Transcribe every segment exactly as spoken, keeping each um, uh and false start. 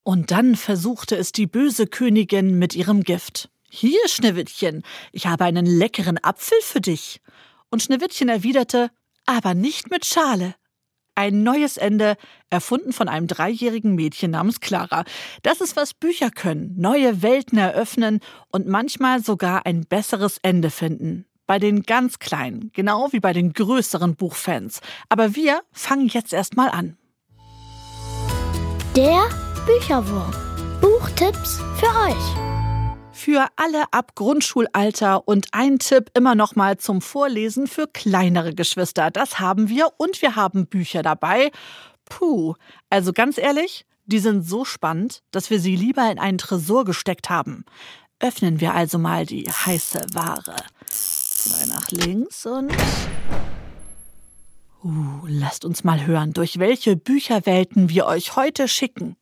Und dann versuchte es die böse Königin mit ihrem Gift. »Hier, Schneewittchen, ich habe einen leckeren Apfel für dich.« Und Schneewittchen erwiderte, »aber nicht mit Schale.« Ein neues Ende, erfunden von einem dreijährigen Mädchen namens Clara. Das ist, was Bücher können. Neue Welten eröffnen und manchmal sogar ein besseres Ende finden. Bei den ganz Kleinen, genau wie bei den größeren Buchfans. Aber wir fangen jetzt erst mal an. Der Bücherwurm. Buchtipps für euch. Für alle ab Grundschulalter und ein Tipp immer noch mal zum Vorlesen für kleinere Geschwister. Das haben wir und wir haben Bücher dabei. Puh, also ganz ehrlich, die sind so spannend, dass wir sie lieber in einen Tresor gesteckt haben. Öffnen wir also mal die heiße Ware. Zwei nach links und... Uh, lasst uns mal hören, durch welche Bücherwelten wir euch heute schicken.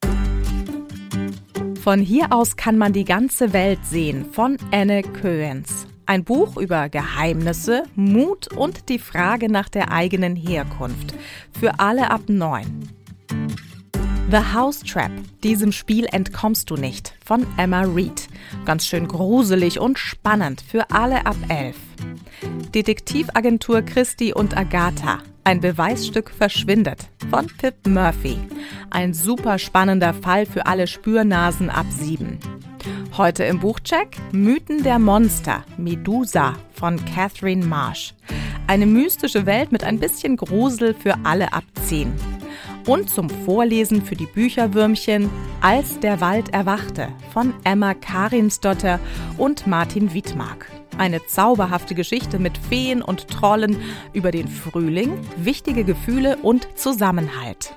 Von hier aus kann man die ganze Welt sehen von Anne Kooijens. Ein Buch über Geheimnisse, Mut und die Frage nach der eigenen Herkunft. Für alle ab neun. The House Trap. Diesem Spiel entkommst du nicht. Von Emma Reed. Ganz schön gruselig und spannend für alle ab elf. Detektivagentur Christie und Agatha. Ein Beweisstück verschwindet. Von Pip Murphy. Ein super spannender Fall für alle Spürnasen ab sieben. Heute im Buchcheck Mythen der Monster, Medusa von Catherine Marsh. Eine mystische Welt mit ein bisschen Grusel für alle ab zehn. Und zum Vorlesen für die Bücherwürmchen Als der Wald erwachte von Emma Karinsdotter und Martin Wittmark. Eine zauberhafte Geschichte mit Feen und Trollen über den Frühling, wichtige Gefühle und Zusammenhalt.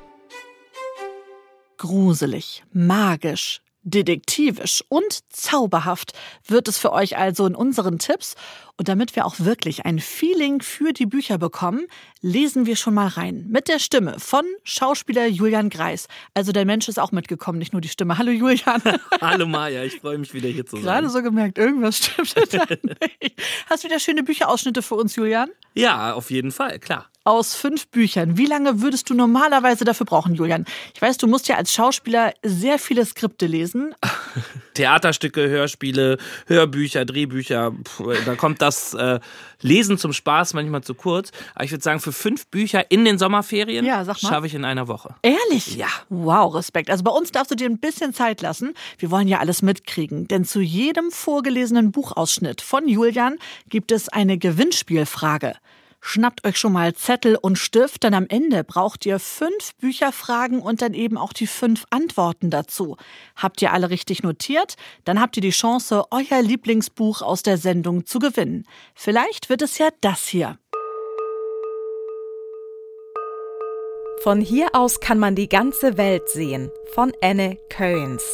Gruselig, magisch, detektivisch und zauberhaft wird es für euch also in unseren Tipps. Und damit wir auch wirklich ein Feeling für die Bücher bekommen, lesen wir schon mal rein. Mit der Stimme von Schauspieler Julian Greis. Also der Mensch ist auch mitgekommen, nicht nur die Stimme. Hallo Julian. Hallo Maja, ich freue mich wieder hier zu sein. Gerade so gemerkt, irgendwas stimmt da nicht. Hast du wieder schöne Bücherausschnitte für uns, Julian? Ja, auf jeden Fall, klar. Aus fünf Büchern. Wie lange würdest du normalerweise dafür brauchen, Julian? Ich weiß, du musst ja als Schauspieler sehr viele Skripte lesen. Theaterstücke, Hörspiele, Hörbücher, Drehbücher, da kommt das äh, Lesen zum Spaß manchmal zu kurz. Aber ich würde sagen, für fünf Bücher in den Sommerferien ja, sag mal. schaffe ich in einer Woche. Ehrlich? Ja. Wow, Respekt. Also bei uns darfst du dir ein bisschen Zeit lassen. Wir wollen ja alles mitkriegen. Denn zu jedem vorgelesenen Buchausschnitt von Julian gibt es eine Gewinnspielfrage. Schnappt euch schon mal Zettel und Stift, denn am Ende braucht ihr fünf Bücherfragen und dann eben auch die fünf Antworten dazu. Habt ihr alle richtig notiert? Dann habt ihr die Chance, euer Lieblingsbuch aus der Sendung zu gewinnen. Vielleicht wird es ja das hier. Von hier aus kann man die ganze Welt sehen. Von Anne Kooijens.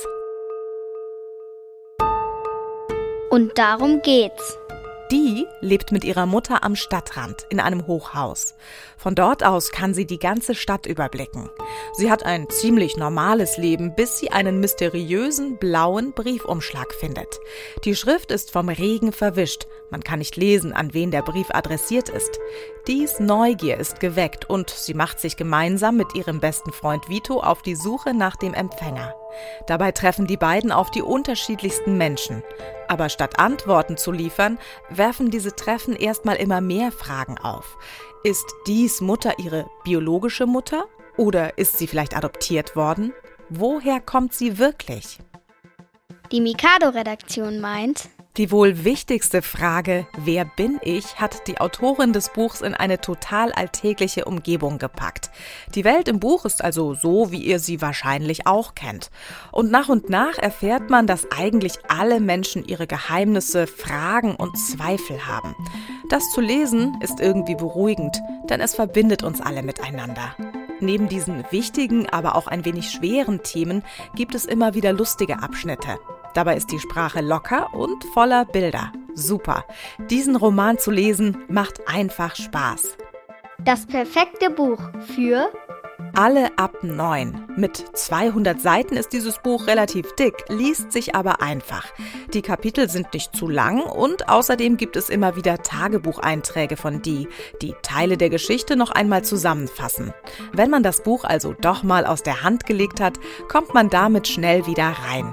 Und darum geht's. Die lebt mit ihrer Mutter am Stadtrand in einem Hochhaus. Von dort aus kann sie die ganze Stadt überblicken. Sie hat ein ziemlich normales Leben, bis sie einen mysteriösen blauen Briefumschlag findet. Die Schrift ist vom Regen verwischt. Man kann nicht lesen, an wen der Brief adressiert ist. Dies Neugier ist geweckt und sie macht sich gemeinsam mit ihrem besten Freund Vito auf die Suche nach dem Empfänger. Dabei treffen die beiden auf die unterschiedlichsten Menschen. Aber statt Antworten zu liefern, werfen diese Treffen erstmal immer mehr Fragen auf. Ist dies Mutter ihre biologische Mutter? Oder ist sie vielleicht adoptiert worden? Woher kommt sie wirklich? Die Mikado-Redaktion meint... Die wohl wichtigste Frage, wer bin ich, hat die Autorin des Buchs in eine total alltägliche Umgebung gepackt. Die Welt im Buch ist also so, wie ihr sie wahrscheinlich auch kennt. Und nach und nach erfährt man, dass eigentlich alle Menschen ihre Geheimnisse, Fragen und Zweifel haben. Das zu lesen ist irgendwie beruhigend, denn es verbindet uns alle miteinander. Neben diesen wichtigen, aber auch ein wenig schweren Themen gibt es immer wieder lustige Abschnitte. Dabei ist die Sprache locker und voller Bilder. Super. Diesen Roman zu lesen, macht einfach Spaß. Das perfekte Buch für alle ab neun. Mit zweihundert Seiten ist dieses Buch relativ dick, liest sich aber einfach. Die Kapitel sind nicht zu lang und außerdem gibt es immer wieder Tagebucheinträge von Dee, die Teile der Geschichte noch einmal zusammenfassen. Wenn man das Buch also doch mal aus der Hand gelegt hat, kommt man damit schnell wieder rein.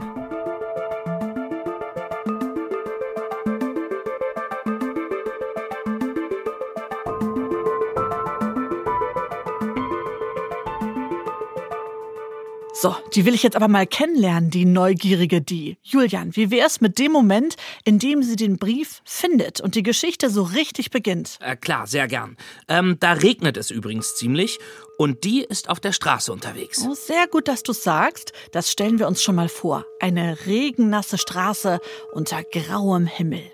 So, die will ich jetzt aber mal kennenlernen, die neugierige Dee. Julian, wie wär's mit dem Moment, in dem sie den Brief findet und die Geschichte so richtig beginnt? Äh, klar, sehr gern. Ähm, da regnet es übrigens ziemlich und Dee ist auf der Straße unterwegs. Oh, sehr gut, dass du's sagst. Das stellen wir uns schon mal vor. Eine regennasse Straße unter grauem Himmel.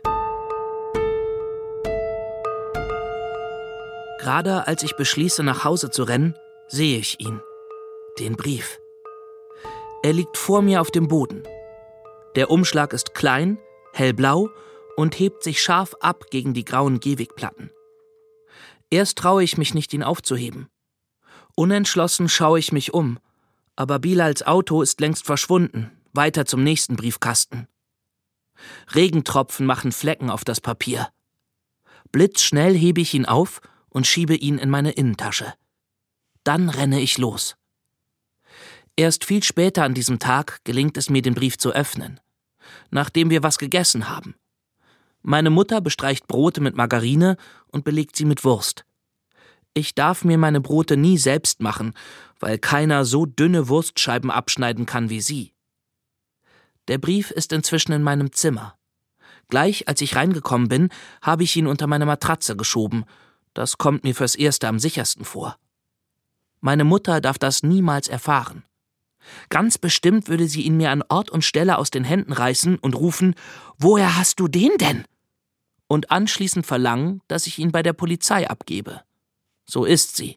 Gerade als ich beschließe, nach Hause zu rennen, sehe ich ihn. Den Brief. Er liegt vor mir auf dem Boden. Der Umschlag ist klein, hellblau und hebt sich scharf ab gegen die grauen Gehwegplatten. Erst traue ich mich nicht, ihn aufzuheben. Unentschlossen schaue ich mich um, aber Bilals Auto ist längst verschwunden, weiter zum nächsten Briefkasten. Regentropfen machen Flecken auf das Papier. Blitzschnell hebe ich ihn auf und schiebe ihn in meine Innentasche. Dann renne ich los. Erst viel später an diesem Tag gelingt es mir, den Brief zu öffnen, nachdem wir was gegessen haben. Meine Mutter bestreicht Brote mit Margarine und belegt sie mit Wurst. Ich darf mir meine Brote nie selbst machen, weil keiner so dünne Wurstscheiben abschneiden kann wie sie. Der Brief ist inzwischen in meinem Zimmer. Gleich als ich reingekommen bin, habe ich ihn unter meine Matratze geschoben. Das kommt mir fürs Erste am sichersten vor. Meine Mutter darf das niemals erfahren. Ganz bestimmt würde sie ihn mir an Ort und Stelle aus den Händen reißen und rufen, »Woher hast du den denn?« und anschließend verlangen, dass ich ihn bei der Polizei abgebe. So ist sie.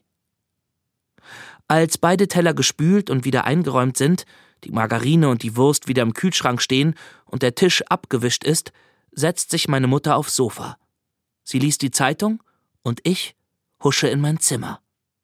Als beide Teller gespült und wieder eingeräumt sind, die Margarine und die Wurst wieder im Kühlschrank stehen und der Tisch abgewischt ist, setzt sich meine Mutter aufs Sofa. Sie liest die Zeitung und ich husche in mein Zimmer.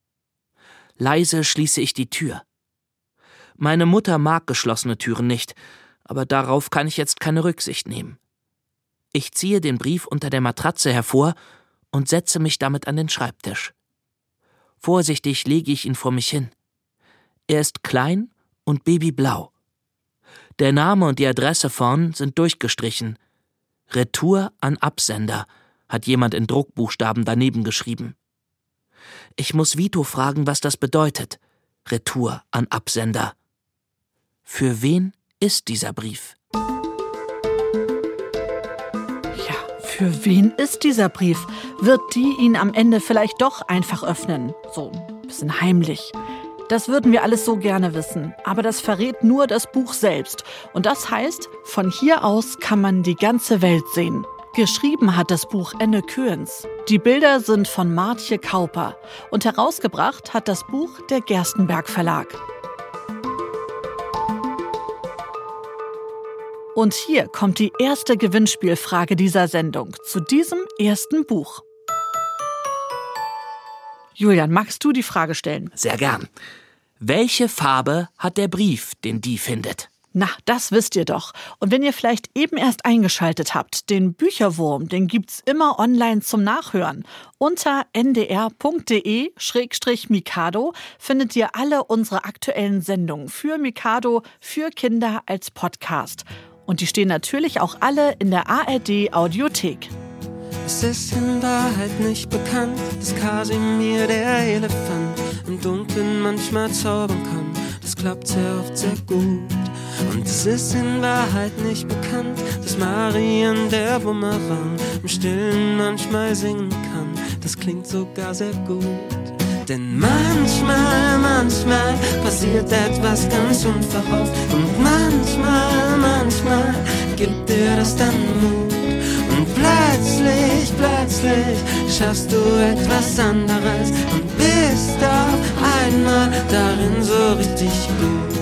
Leise schließe ich die Tür. Meine Mutter mag geschlossene Türen nicht, aber darauf kann ich jetzt keine Rücksicht nehmen. Ich ziehe den Brief unter der Matratze hervor und setze mich damit an den Schreibtisch. Vorsichtig lege ich ihn vor mich hin. Er ist klein und babyblau. Der Name und die Adresse vorn sind durchgestrichen. Retour an Absender, hat jemand in Druckbuchstaben daneben geschrieben. Ich muss Vito fragen, was das bedeutet. Retour an Absender. Für wen ist dieser Brief? Ja, für wen ist dieser Brief? Wird die ihn am Ende vielleicht doch einfach öffnen? So ein bisschen heimlich. Das würden wir alles so gerne wissen. Aber das verrät nur das Buch selbst. Und das heißt, von hier aus kann man die ganze Welt sehen. Geschrieben hat das Buch Enne Köhens. Die Bilder sind von Martje Kauper. Und herausgebracht hat das Buch der Gerstenberg Verlag. Und hier kommt die erste Gewinnspielfrage dieser Sendung zu diesem ersten Buch. Julian, magst du die Frage stellen? Sehr gern. Welche Farbe hat der Brief, den Dee findet? Na, das wisst ihr doch. Und wenn ihr vielleicht eben erst eingeschaltet habt, den Bücherwurm, den gibt's immer online zum Nachhören. Unter n d r punkt d e slash mikado findet ihr alle unsere aktuellen Sendungen für Mikado, für Kinder als Podcast. Und die stehen natürlich auch alle in der A R D Audiothek. Es ist in Wahrheit nicht bekannt, dass Kasimir der Elefant im Dunkeln manchmal zaubern kann. Das klappt sehr oft sehr gut. Und es ist in Wahrheit nicht bekannt, dass Marian der Bumerang im Stillen manchmal singen kann. Das klingt sogar sehr gut. Denn manchmal, manchmal passiert etwas ganz unverhofft. Und manchmal, manchmal gibt dir das dann Mut. Und plötzlich, plötzlich schaffst du etwas anderes und bist auf einmal darin so richtig gut.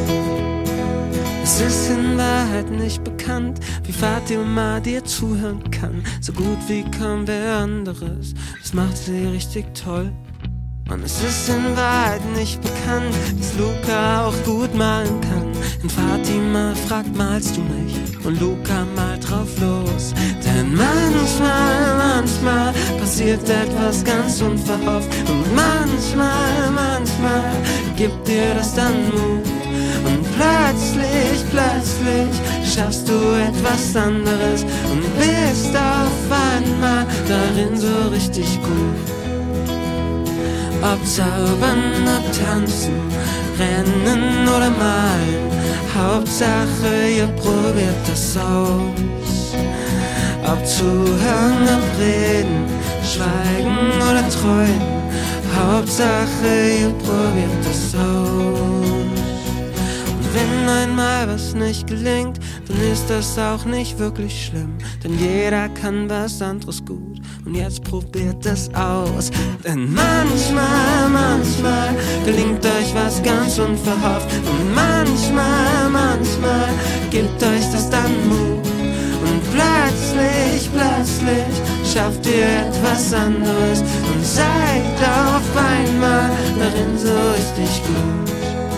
Es ist in Wahrheit nicht bekannt, wie Fatima dir zuhören kann. So gut wie kaum wer anderes, das macht sie richtig toll. Und es ist in Wahrheit nicht bekannt, dass Luca auch gut malen kann. Denn Fatima fragt, malst du nicht? Und Luca malt drauf los. Denn manchmal, manchmal passiert etwas ganz unverhofft. Und manchmal, manchmal gibt dir das dann Mut. Und plötzlich, plötzlich schaffst du etwas anderes und bist auf einmal darin so richtig gut. Ob zaubern, ob tanzen, rennen oder malen, Hauptsache ihr probiert das aus. Ob zuhören, ob reden, schweigen oder träumen, Hauptsache ihr probiert das aus. Und wenn einmal was nicht gelingt, dann ist das auch nicht wirklich schlimm, denn jeder kann was anderes gut. Und jetzt probiert es aus. Denn manchmal, manchmal gelingt euch was ganz unverhofft. Und manchmal, manchmal gibt euch das dann Mut. Und plötzlich, plötzlich schafft ihr etwas anderes und seid auf einmal darin so richtig gut.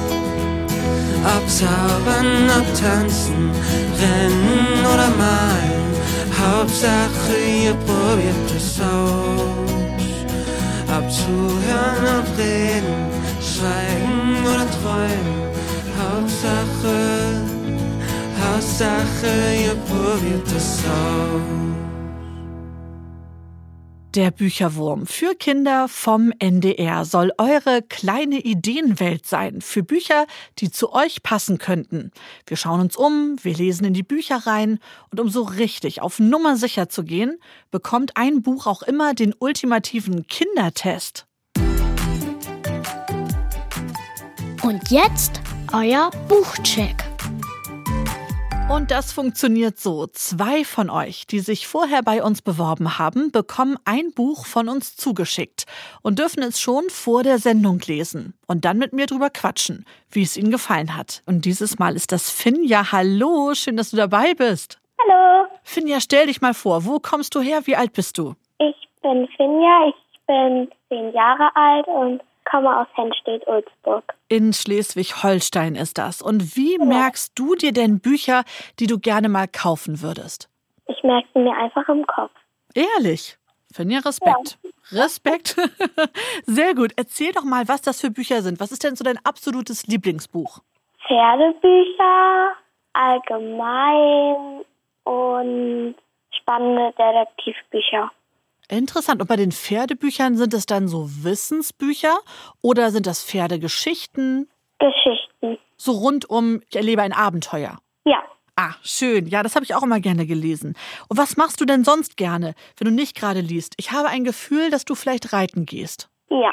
Ob zaubern, ob tanzen, rennen oder malen, Hauptsache ihr probiert es aus. Ob zuhören, ob reden, schweigen oder träumen, Hauptsache, Hauptsache ihr probiert es aus. Der Bücherwurm für Kinder vom N D R soll eure kleine Ideenwelt sein für Bücher, die zu euch passen könnten. Wir schauen uns um, wir lesen in die Bücher rein und um so richtig auf Nummer sicher zu gehen, bekommt ein Buch auch immer den ultimativen Kindertest. Und jetzt euer Buchcheck. Und das funktioniert so. Zwei von euch, die sich vorher bei uns beworben haben, bekommen ein Buch von uns zugeschickt und dürfen es schon vor der Sendung lesen und dann mit mir drüber quatschen, wie es ihnen gefallen hat. Und dieses Mal ist das Finja. Hallo, schön, dass du dabei bist. Hallo. Finja, stell dich mal vor. Wo kommst du her? Wie alt bist du? Ich bin Finja, ich bin zehn Jahre alt und komme aus Hennstedt-Ulzburg. In Schleswig-Holstein ist das. Und wie ja. merkst du dir denn Bücher, die du gerne mal kaufen würdest? Ich merke sie mir einfach im Kopf. Ehrlich? Finja, Respekt. Ja. Respekt. Sehr gut. Erzähl doch mal, was das für Bücher sind. Was ist denn so dein absolutes Lieblingsbuch? Pferdebücher, allgemein und spannende Detektivbücher. Interessant. Und bei den Pferdebüchern sind es dann so Wissensbücher oder sind das Pferdegeschichten? Geschichten. So rund um, ich erlebe ein Abenteuer. Ja. Ah, schön. Ja, das habe ich auch immer gerne gelesen. Und was machst du denn sonst gerne, wenn du nicht gerade liest? Ich habe ein Gefühl, dass du vielleicht reiten gehst. Ja.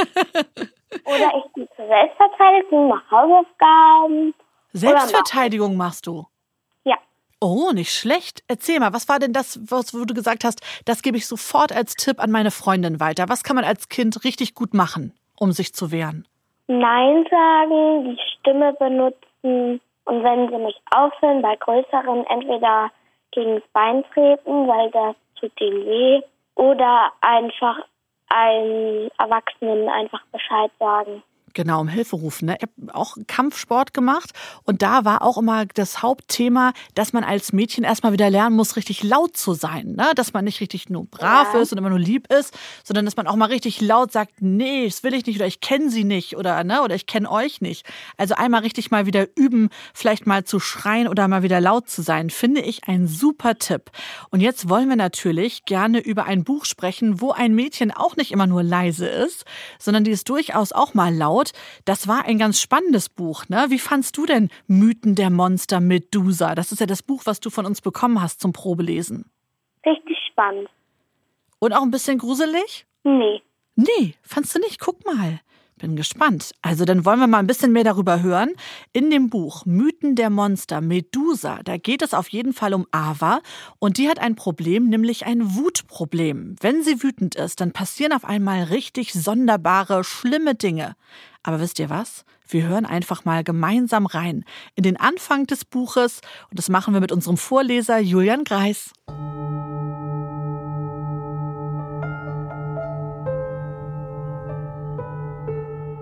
Oder ich gehe zur Selbstverteidigung, mache Hausaufgaben. Selbstverteidigung machst du? Ja. Oh, nicht schlecht. Erzähl mal, was war denn das, was, wo du gesagt hast, das gebe ich sofort als Tipp an meine Freundin weiter. Was kann man als Kind richtig gut machen, um sich zu wehren? Nein sagen, die Stimme benutzen und wenn sie nicht aufhören, bei Größeren entweder gegen das Bein treten, weil das tut denen weh, oder einfach einen Erwachsenen einfach Bescheid sagen. Genau, um Hilfe rufen. Ne? Ich habe auch Kampfsport gemacht und da war auch immer das Hauptthema, dass man als Mädchen erstmal wieder lernen muss, richtig laut zu sein. Ne? Dass man nicht richtig nur brav ja. ist und immer nur lieb ist, sondern dass man auch mal richtig laut sagt, nee, das will ich nicht oder ich kenne sie nicht oder ne oder ich kenne euch nicht. Also einmal richtig mal wieder üben, vielleicht mal zu schreien oder mal wieder laut zu sein, finde ich ein super Tipp. Und jetzt wollen wir natürlich gerne über ein Buch sprechen, wo ein Mädchen auch nicht immer nur leise ist, sondern die ist durchaus auch mal laut. Das war ein ganz spannendes Buch, ne? Wie fandst du denn Mythen der Monster Medusa? Das ist ja das Buch, was du von uns bekommen hast zum Probelesen. Richtig spannend. Und auch ein bisschen gruselig? Nee. Nee, fandst du nicht? Guck mal. Bin gespannt. Also dann wollen wir mal ein bisschen mehr darüber hören. In dem Buch Mythen der Monster Medusa, da geht es auf jeden Fall um Ava und die hat ein Problem, nämlich ein Wutproblem. Wenn sie wütend ist, dann passieren auf einmal richtig sonderbare, schlimme Dinge. Aber wisst ihr was? Wir hören einfach mal gemeinsam rein in den Anfang des Buches und das machen wir mit unserem Vorleser Julian Greis.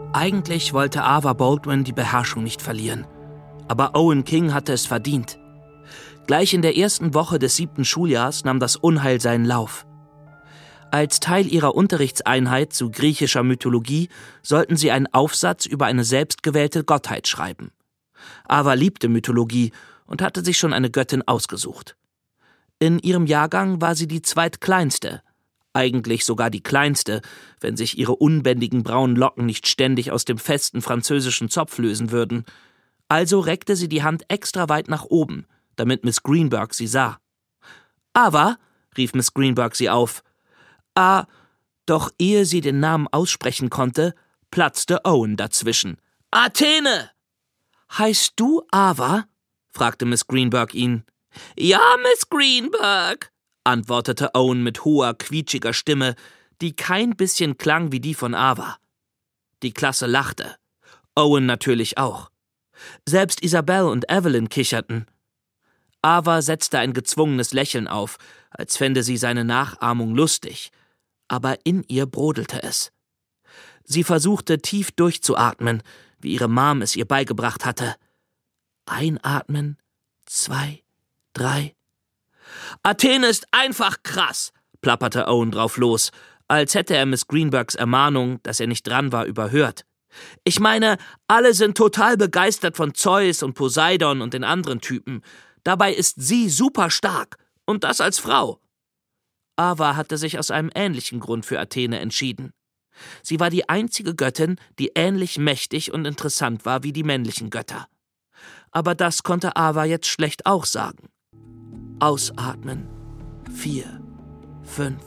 Eigentlich wollte Ava Baldwin die Beherrschung nicht verlieren. Aber Owen King hatte es verdient. Gleich in der ersten Woche des siebten Schuljahrs nahm das Unheil seinen Lauf. Als Teil ihrer Unterrichtseinheit zu griechischer Mythologie sollten sie einen Aufsatz über eine selbstgewählte Gottheit schreiben. Ava liebte Mythologie und hatte sich schon eine Göttin ausgesucht. In ihrem Jahrgang war sie die zweitkleinste, eigentlich sogar die kleinste, wenn sich ihre unbändigen braunen Locken nicht ständig aus dem festen französischen Zopf lösen würden. Also reckte sie die Hand extra weit nach oben, damit Miss Greenberg sie sah. »Ava«, rief Miss Greenberg sie auf. Ah, doch ehe sie den Namen aussprechen konnte, platzte Owen dazwischen. »Athene!« »Heißt du Ava?« fragte Miss Greenberg ihn. »Ja, Miss Greenberg«, antwortete Owen mit hoher, quietschiger Stimme, die kein bisschen klang wie die von Ava. Die Klasse lachte. Owen natürlich auch. Selbst Isabel und Evelyn kicherten. Ava setzte ein gezwungenes Lächeln auf, als fände sie seine Nachahmung lustig. Aber in ihr brodelte es. Sie versuchte tief durchzuatmen, wie ihre Mom es ihr beigebracht hatte. Einatmen, zwei, drei. »Athene ist einfach krass«, plapperte Owen drauf los, als hätte er Miss Greenbergs Ermahnung, dass er nicht dran war, überhört. »Ich meine, alle sind total begeistert von Zeus und Poseidon und den anderen Typen. Dabei ist sie super stark, und das als Frau.« Ava hatte sich aus einem ähnlichen Grund für Athene entschieden. Sie war die einzige Göttin, die ähnlich mächtig und interessant war wie die männlichen Götter. Aber das konnte Ava jetzt schlecht auch sagen. Ausatmen. Vier, fünf.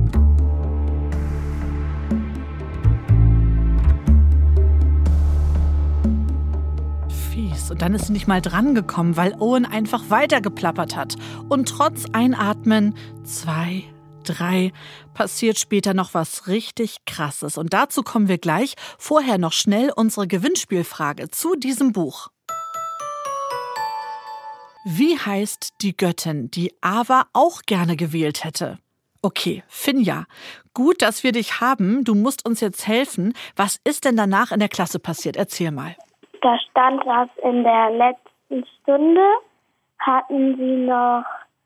Fies. Und dann ist sie nicht mal dran gekommen, weil Owen einfach weitergeplappert hat. Und trotz Einatmen, zwei, drei, passiert später noch was richtig Krasses. Und dazu kommen wir gleich. Vorher noch schnell unsere Gewinnspielfrage zu diesem Buch. Wie heißt die Göttin, die Ava auch gerne gewählt hätte? Okay, Finja, gut, dass wir dich haben. Du musst uns jetzt helfen. Was ist denn danach in der Klasse passiert? Erzähl mal. Da stand das in der letzten Stunde, hatten sie noch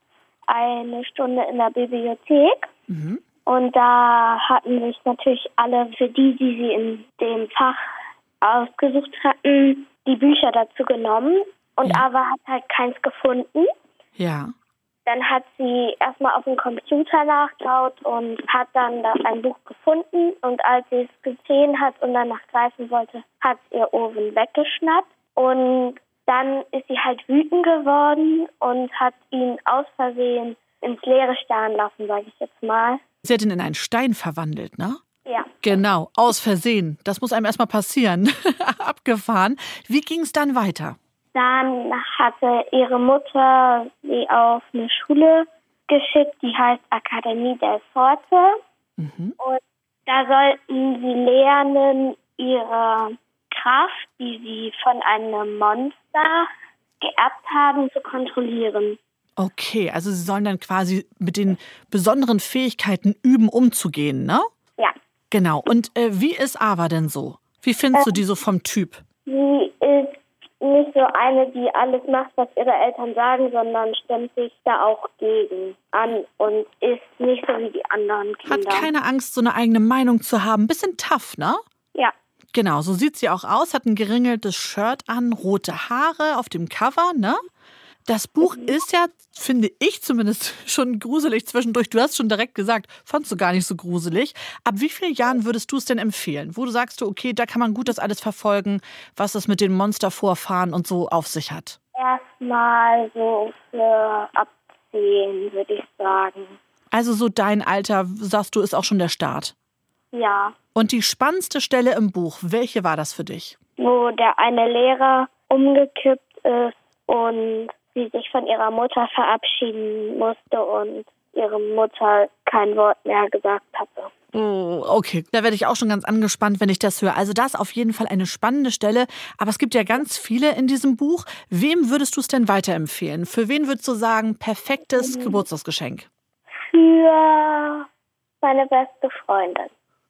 eine Stunde in der Bibliothek. Mhm. Und da hatten sich natürlich alle, für die, die sie in dem Fach ausgesucht hatten, die Bücher dazu genommen. Und ja. Ava hat halt keins gefunden. Ja. Dann hat sie erstmal auf dem Computer nachgeschaut und hat dann da ein Buch gefunden. Und als sie es gesehen hat und danach greifen wollte, hat ihr Owen weggeschnappt. Und dann ist sie halt wütend geworden und hat ihn aus Versehen ins Leere starren lassen, sage ich jetzt mal. Sie hat ihn in einen Stein verwandelt, ne? Ja. Genau, aus Versehen. Das muss einem erstmal passieren. Abgefahren. Wie ging es dann weiter? Dann hatte ihre Mutter sie auf eine Schule geschickt, die heißt Akademie del Forte. Mhm. Und da sollten sie lernen, ihre Kraft, die sie von einem Monster geerbt haben, zu kontrollieren. Okay, also sie sollen dann quasi mit den besonderen Fähigkeiten üben, umzugehen, ne? Ja. Genau. Und äh, wie ist Ava denn so? Wie findest äh, du die so vom Typ? Sie ist nicht so eine, die alles macht, was ihre Eltern sagen, sondern stemmt sich da auch gegen an und ist nicht so wie die anderen Kinder. Hat keine Angst, so eine eigene Meinung zu haben. Bisschen tough, ne? Ja. Genau, so sieht sie auch aus, hat ein geringeltes Shirt an, rote Haare auf dem Cover, ne? Das Buch mhm. ist ja, finde ich zumindest, schon gruselig zwischendurch. Du hast schon direkt gesagt, fandst du gar nicht so gruselig. Ab wie vielen Jahren würdest du es denn empfehlen? Wo du sagst, okay, da kann man gut das alles verfolgen, was es mit den Monstervorfahren und so auf sich hat? Erstmal so für ab zehn, würde ich sagen. Also so dein Alter, sagst du, ist auch schon der Start? Ja. Und die spannendste Stelle im Buch, welche war das für dich? Wo der eine Lehrer umgekippt ist und sie sich von ihrer Mutter verabschieden musste und ihre Mutter kein Wort mehr gesagt hatte. Oh, okay. Da werde ich auch schon ganz angespannt, wenn ich das höre. Also das ist auf jeden Fall eine spannende Stelle. Aber es gibt ja ganz viele in diesem Buch. Wem würdest du es denn weiterempfehlen? Für wen würdest du sagen, perfektes mhm. Geburtstagsgeschenk? Für meine beste Freundin.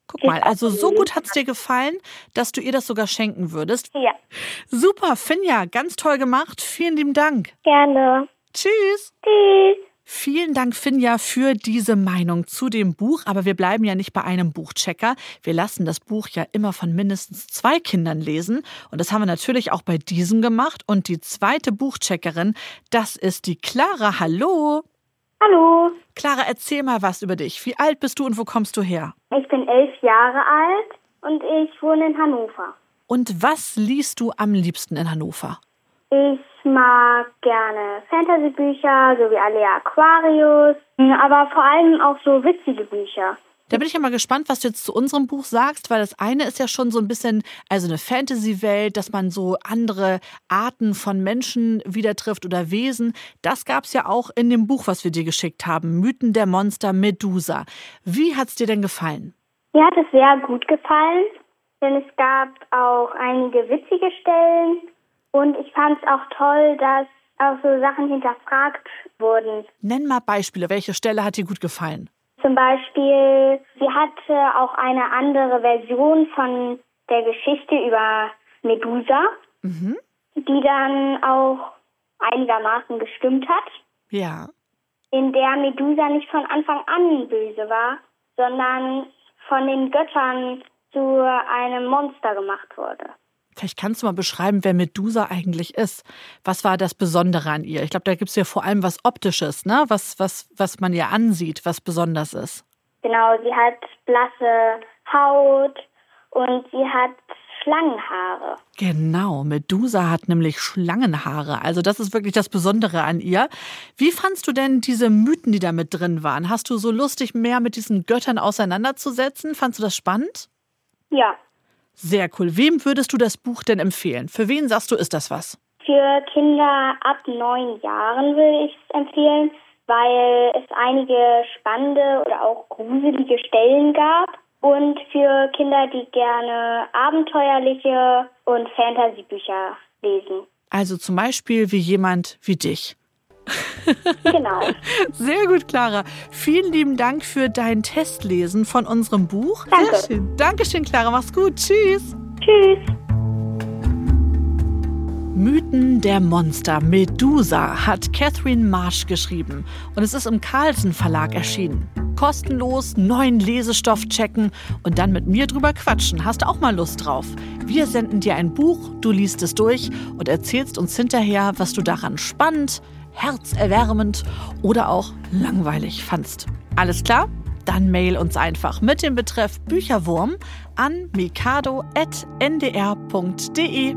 Guck mal, also so gut hat's dir gefallen, dass du ihr das sogar schenken würdest. Ja. Super, Finja, ganz toll gemacht. Vielen lieben Dank. Gerne. Tschüss. Tschüss. Vielen Dank, Finja, für diese Meinung zu dem Buch. Aber wir bleiben ja nicht bei einem Buchchecker. Wir lassen das Buch ja immer von mindestens zwei Kindern lesen. Und das haben wir natürlich auch bei diesem gemacht. Und die zweite Buchcheckerin, das ist die Clara. Hallo. Hallo. Clara, erzähl mal was über dich. Wie alt bist du und wo kommst du her? Ich bin elf Jahre alt und ich wohne in Hannover. Und was liest du am liebsten in Hannover? Ich mag gerne Fantasy-Bücher, so wie Alea Aquarius, aber vor allem auch so witzige Bücher. Da bin ich ja mal gespannt, was du jetzt zu unserem Buch sagst, weil das eine ist ja schon so ein bisschen, also eine Fantasy-Welt, dass man so andere Arten von Menschen wieder trifft oder Wesen. Das gab es ja auch in dem Buch, was wir dir geschickt haben, Mythen der Monster Medusa. Wie hat's dir denn gefallen? Mir hat es sehr gut gefallen, denn es gab auch einige witzige Stellen und ich fand es auch toll, dass auch so Sachen hinterfragt wurden. Nenn mal Beispiele, welche Stelle hat dir gut gefallen? Zum Beispiel, sie hatte auch eine andere Version von der Geschichte über Medusa, Mhm. die dann auch einigermaßen gestimmt hat, Ja. in der Medusa nicht von Anfang an böse war, sondern von den Göttern zu einem Monster gemacht wurde. Vielleicht kannst du mal beschreiben, wer Medusa eigentlich ist. Was war das Besondere an ihr? Ich glaube, da gibt es ja vor allem was Optisches, ne? Was, was, was man ihr ansieht, was besonders ist. Genau, sie hat blasse Haut und sie hat Schlangenhaare. Genau, Medusa hat nämlich Schlangenhaare. Also das ist wirklich das Besondere an ihr. Wie fandst du denn diese Mythen, die da mit drin waren? Hast du so lustig, mehr mit diesen Göttern auseinanderzusetzen? Fandst du das spannend? Ja, Sehr cool. Wem würdest du das Buch denn empfehlen? Für wen sagst du, ist das was? für Kinder ab neun Jahren würde ich es empfehlen, weil es einige spannende oder auch gruselige Stellen gab. Und für Kinder, die gerne abenteuerliche und Fantasy-Bücher lesen. Also zum Beispiel wie jemand wie dich. Genau. Sehr gut, Clara. Vielen lieben Dank für dein Testlesen von unserem Buch. Danke. Sehr schön. Dankeschön, Clara. Mach's gut. Tschüss. Tschüss. Mythen der Monster Medusa hat Catherine Marsh geschrieben und es ist im Carlsen Verlag erschienen. Kostenlos neuen Lesestoff checken und dann mit mir drüber quatschen. Hast du auch mal Lust drauf? Wir senden dir ein Buch, du liest es durch und erzählst uns hinterher, was du daran spannend, herzerwärmend oder auch langweilig fandst. Alles klar? Dann mail uns einfach mit dem Betreff Bücherwurm an mikado punkt n d r punkt d e.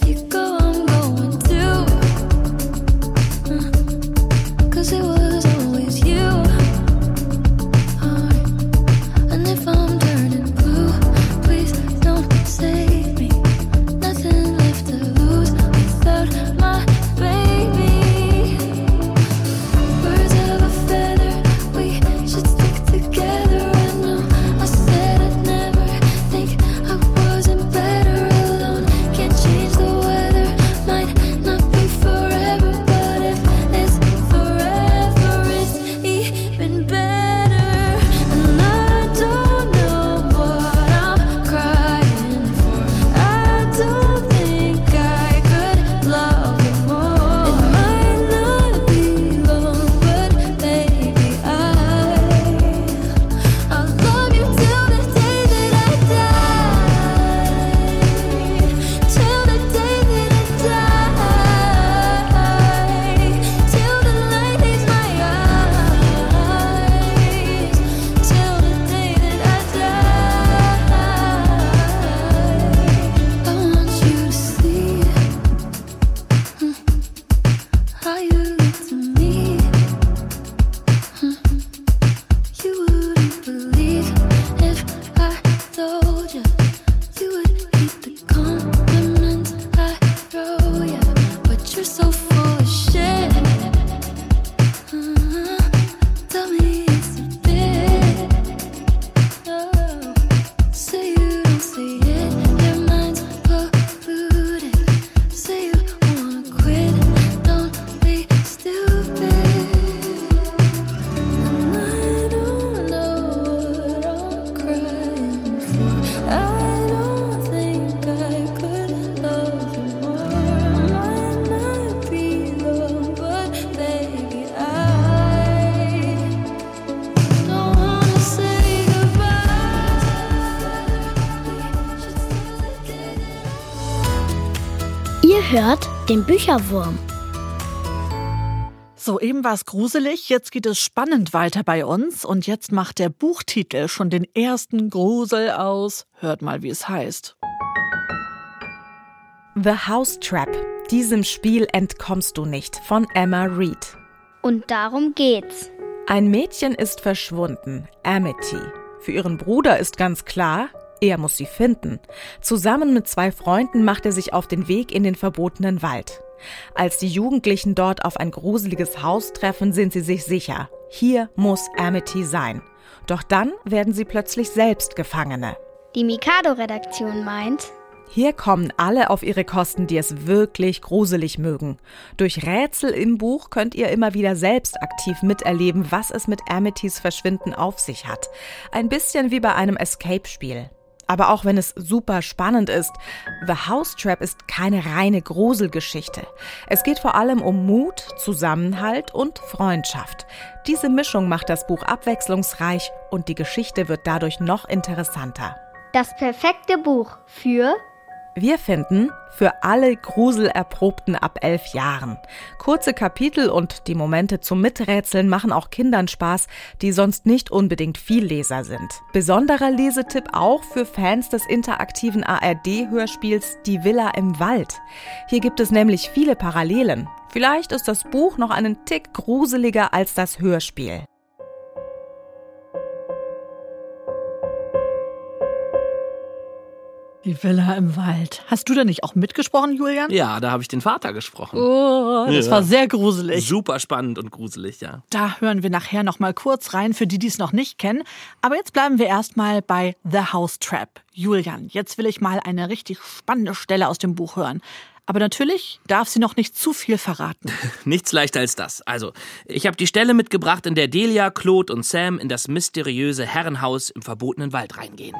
Cause it was all hört den Bücherwurm. So, eben war es gruselig, jetzt geht es spannend weiter bei uns und jetzt macht der Buchtitel schon den ersten Grusel aus. Hört mal, wie es heißt. The House Trap. Diesem Spiel entkommst du nicht von Emma Reed. Und darum geht's. Ein Mädchen ist verschwunden, Amity. Für ihren Bruder ist ganz klar, er muss sie finden. Zusammen mit zwei Freunden macht er sich auf den Weg in den verbotenen Wald. Als die Jugendlichen dort auf ein gruseliges Haus treffen, sind sie sich sicher, hier muss Amity sein. Doch dann werden sie plötzlich selbst Gefangene. Die Mikado-Redaktion meint, hier kommen alle auf ihre Kosten, die es wirklich gruselig mögen. Durch Rätsel im Buch könnt ihr immer wieder selbst aktiv miterleben, was es mit Amitys Verschwinden auf sich hat. Ein bisschen wie bei einem Escape-Spiel. Aber auch wenn es super spannend ist, The House Trap ist keine reine Gruselgeschichte. Es geht vor allem um Mut, Zusammenhalt und Freundschaft. Diese Mischung macht das Buch abwechslungsreich und die Geschichte wird dadurch noch interessanter. das perfekte Buch für... Wir finden, für alle Gruselerprobten ab elf Jahren. Kurze Kapitel und die Momente zum Miträtseln machen auch Kindern Spaß, die sonst nicht unbedingt Vielleser sind. Besonderer Lesetipp auch für Fans des interaktiven A R D-Hörspiels Die Villa im Wald. Hier gibt es nämlich viele Parallelen. Vielleicht ist das Buch noch einen Tick gruseliger als das Hörspiel. Die Villa im Wald. Hast du da nicht auch mitgesprochen, Julian? Ja, da habe ich den Vater gesprochen. Oh, das Ja. war sehr gruselig. Super spannend und gruselig, ja. Da hören wir nachher noch mal kurz rein, für die, die es noch nicht kennen. Aber jetzt bleiben wir erstmal bei The House Trap. Julian, jetzt will ich mal eine richtig spannende Stelle aus dem Buch hören. Aber natürlich darf sie noch nicht zu viel verraten. Nichts leichter als das. Also, ich habe die Stelle mitgebracht, in der Delia, Claude und Sam in das mysteriöse Herrenhaus im verbotenen Wald reingehen.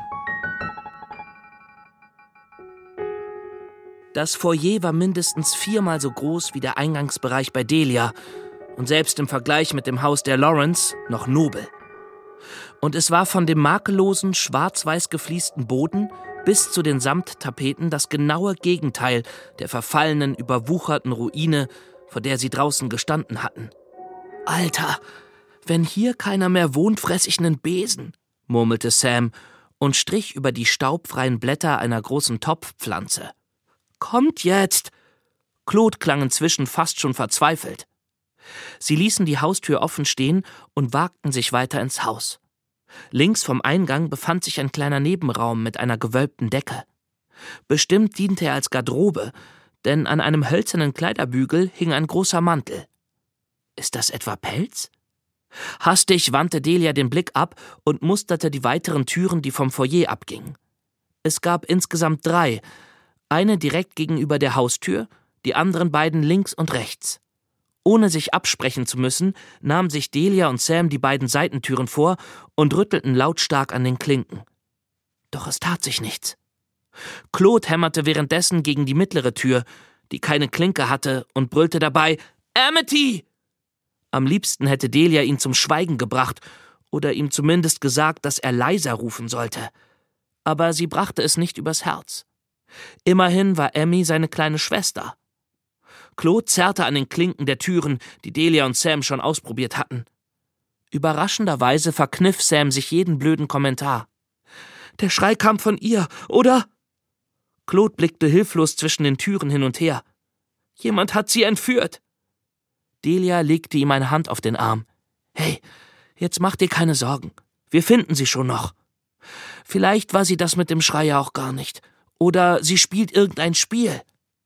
Das Foyer war mindestens viermal so groß wie der Eingangsbereich bei Delia und selbst im Vergleich mit dem Haus der Lawrence noch nobel. Und es war von dem makellosen, schwarz-weiß gefliesten Boden bis zu den Samttapeten das genaue Gegenteil der verfallenen, überwucherten Ruine, vor der sie draußen gestanden hatten. »Alter, wenn hier keiner mehr wohnt, fress ich nen Besen«, murmelte Sam und strich über die staubfreien Blätter einer großen Topfpflanze. »Kommt jetzt!« Claude klang inzwischen fast schon verzweifelt. Sie ließen die Haustür offen stehen und wagten sich weiter ins Haus. Links vom Eingang befand sich ein kleiner Nebenraum mit einer gewölbten Decke. Bestimmt diente er als Garderobe, denn an einem hölzernen Kleiderbügel hing ein großer Mantel. Ist das etwa Pelz? Hastig wandte Delia den Blick ab und musterte die weiteren Türen, die vom Foyer abgingen. Es gab insgesamt drei, eine direkt gegenüber der Haustür, die anderen beiden links und rechts. Ohne sich absprechen zu müssen, nahmen sich Delia und Sam die beiden Seitentüren vor und rüttelten lautstark an den Klinken. Doch es tat sich nichts. Claude hämmerte währenddessen gegen die mittlere Tür, die keine Klinke hatte, und brüllte dabei: »Amity!« Am liebsten hätte Delia ihn zum Schweigen gebracht oder ihm zumindest gesagt, dass er leiser rufen sollte. Aber sie brachte es nicht übers Herz. Immerhin war Emmy seine kleine Schwester. Claude zerrte an den Klinken der Türen, die Delia und Sam schon ausprobiert hatten. Überraschenderweise verkniff Sam sich jeden blöden Kommentar. »Der Schrei kam von ihr, oder?« Claude blickte hilflos zwischen den Türen hin und her. »Jemand hat sie entführt!« Delia legte ihm eine Hand auf den Arm. »Hey, jetzt mach dir keine Sorgen. Wir finden sie schon noch. Vielleicht war sie das mit dem Schrei ja auch gar nicht. Oder sie spielt irgendein Spiel.«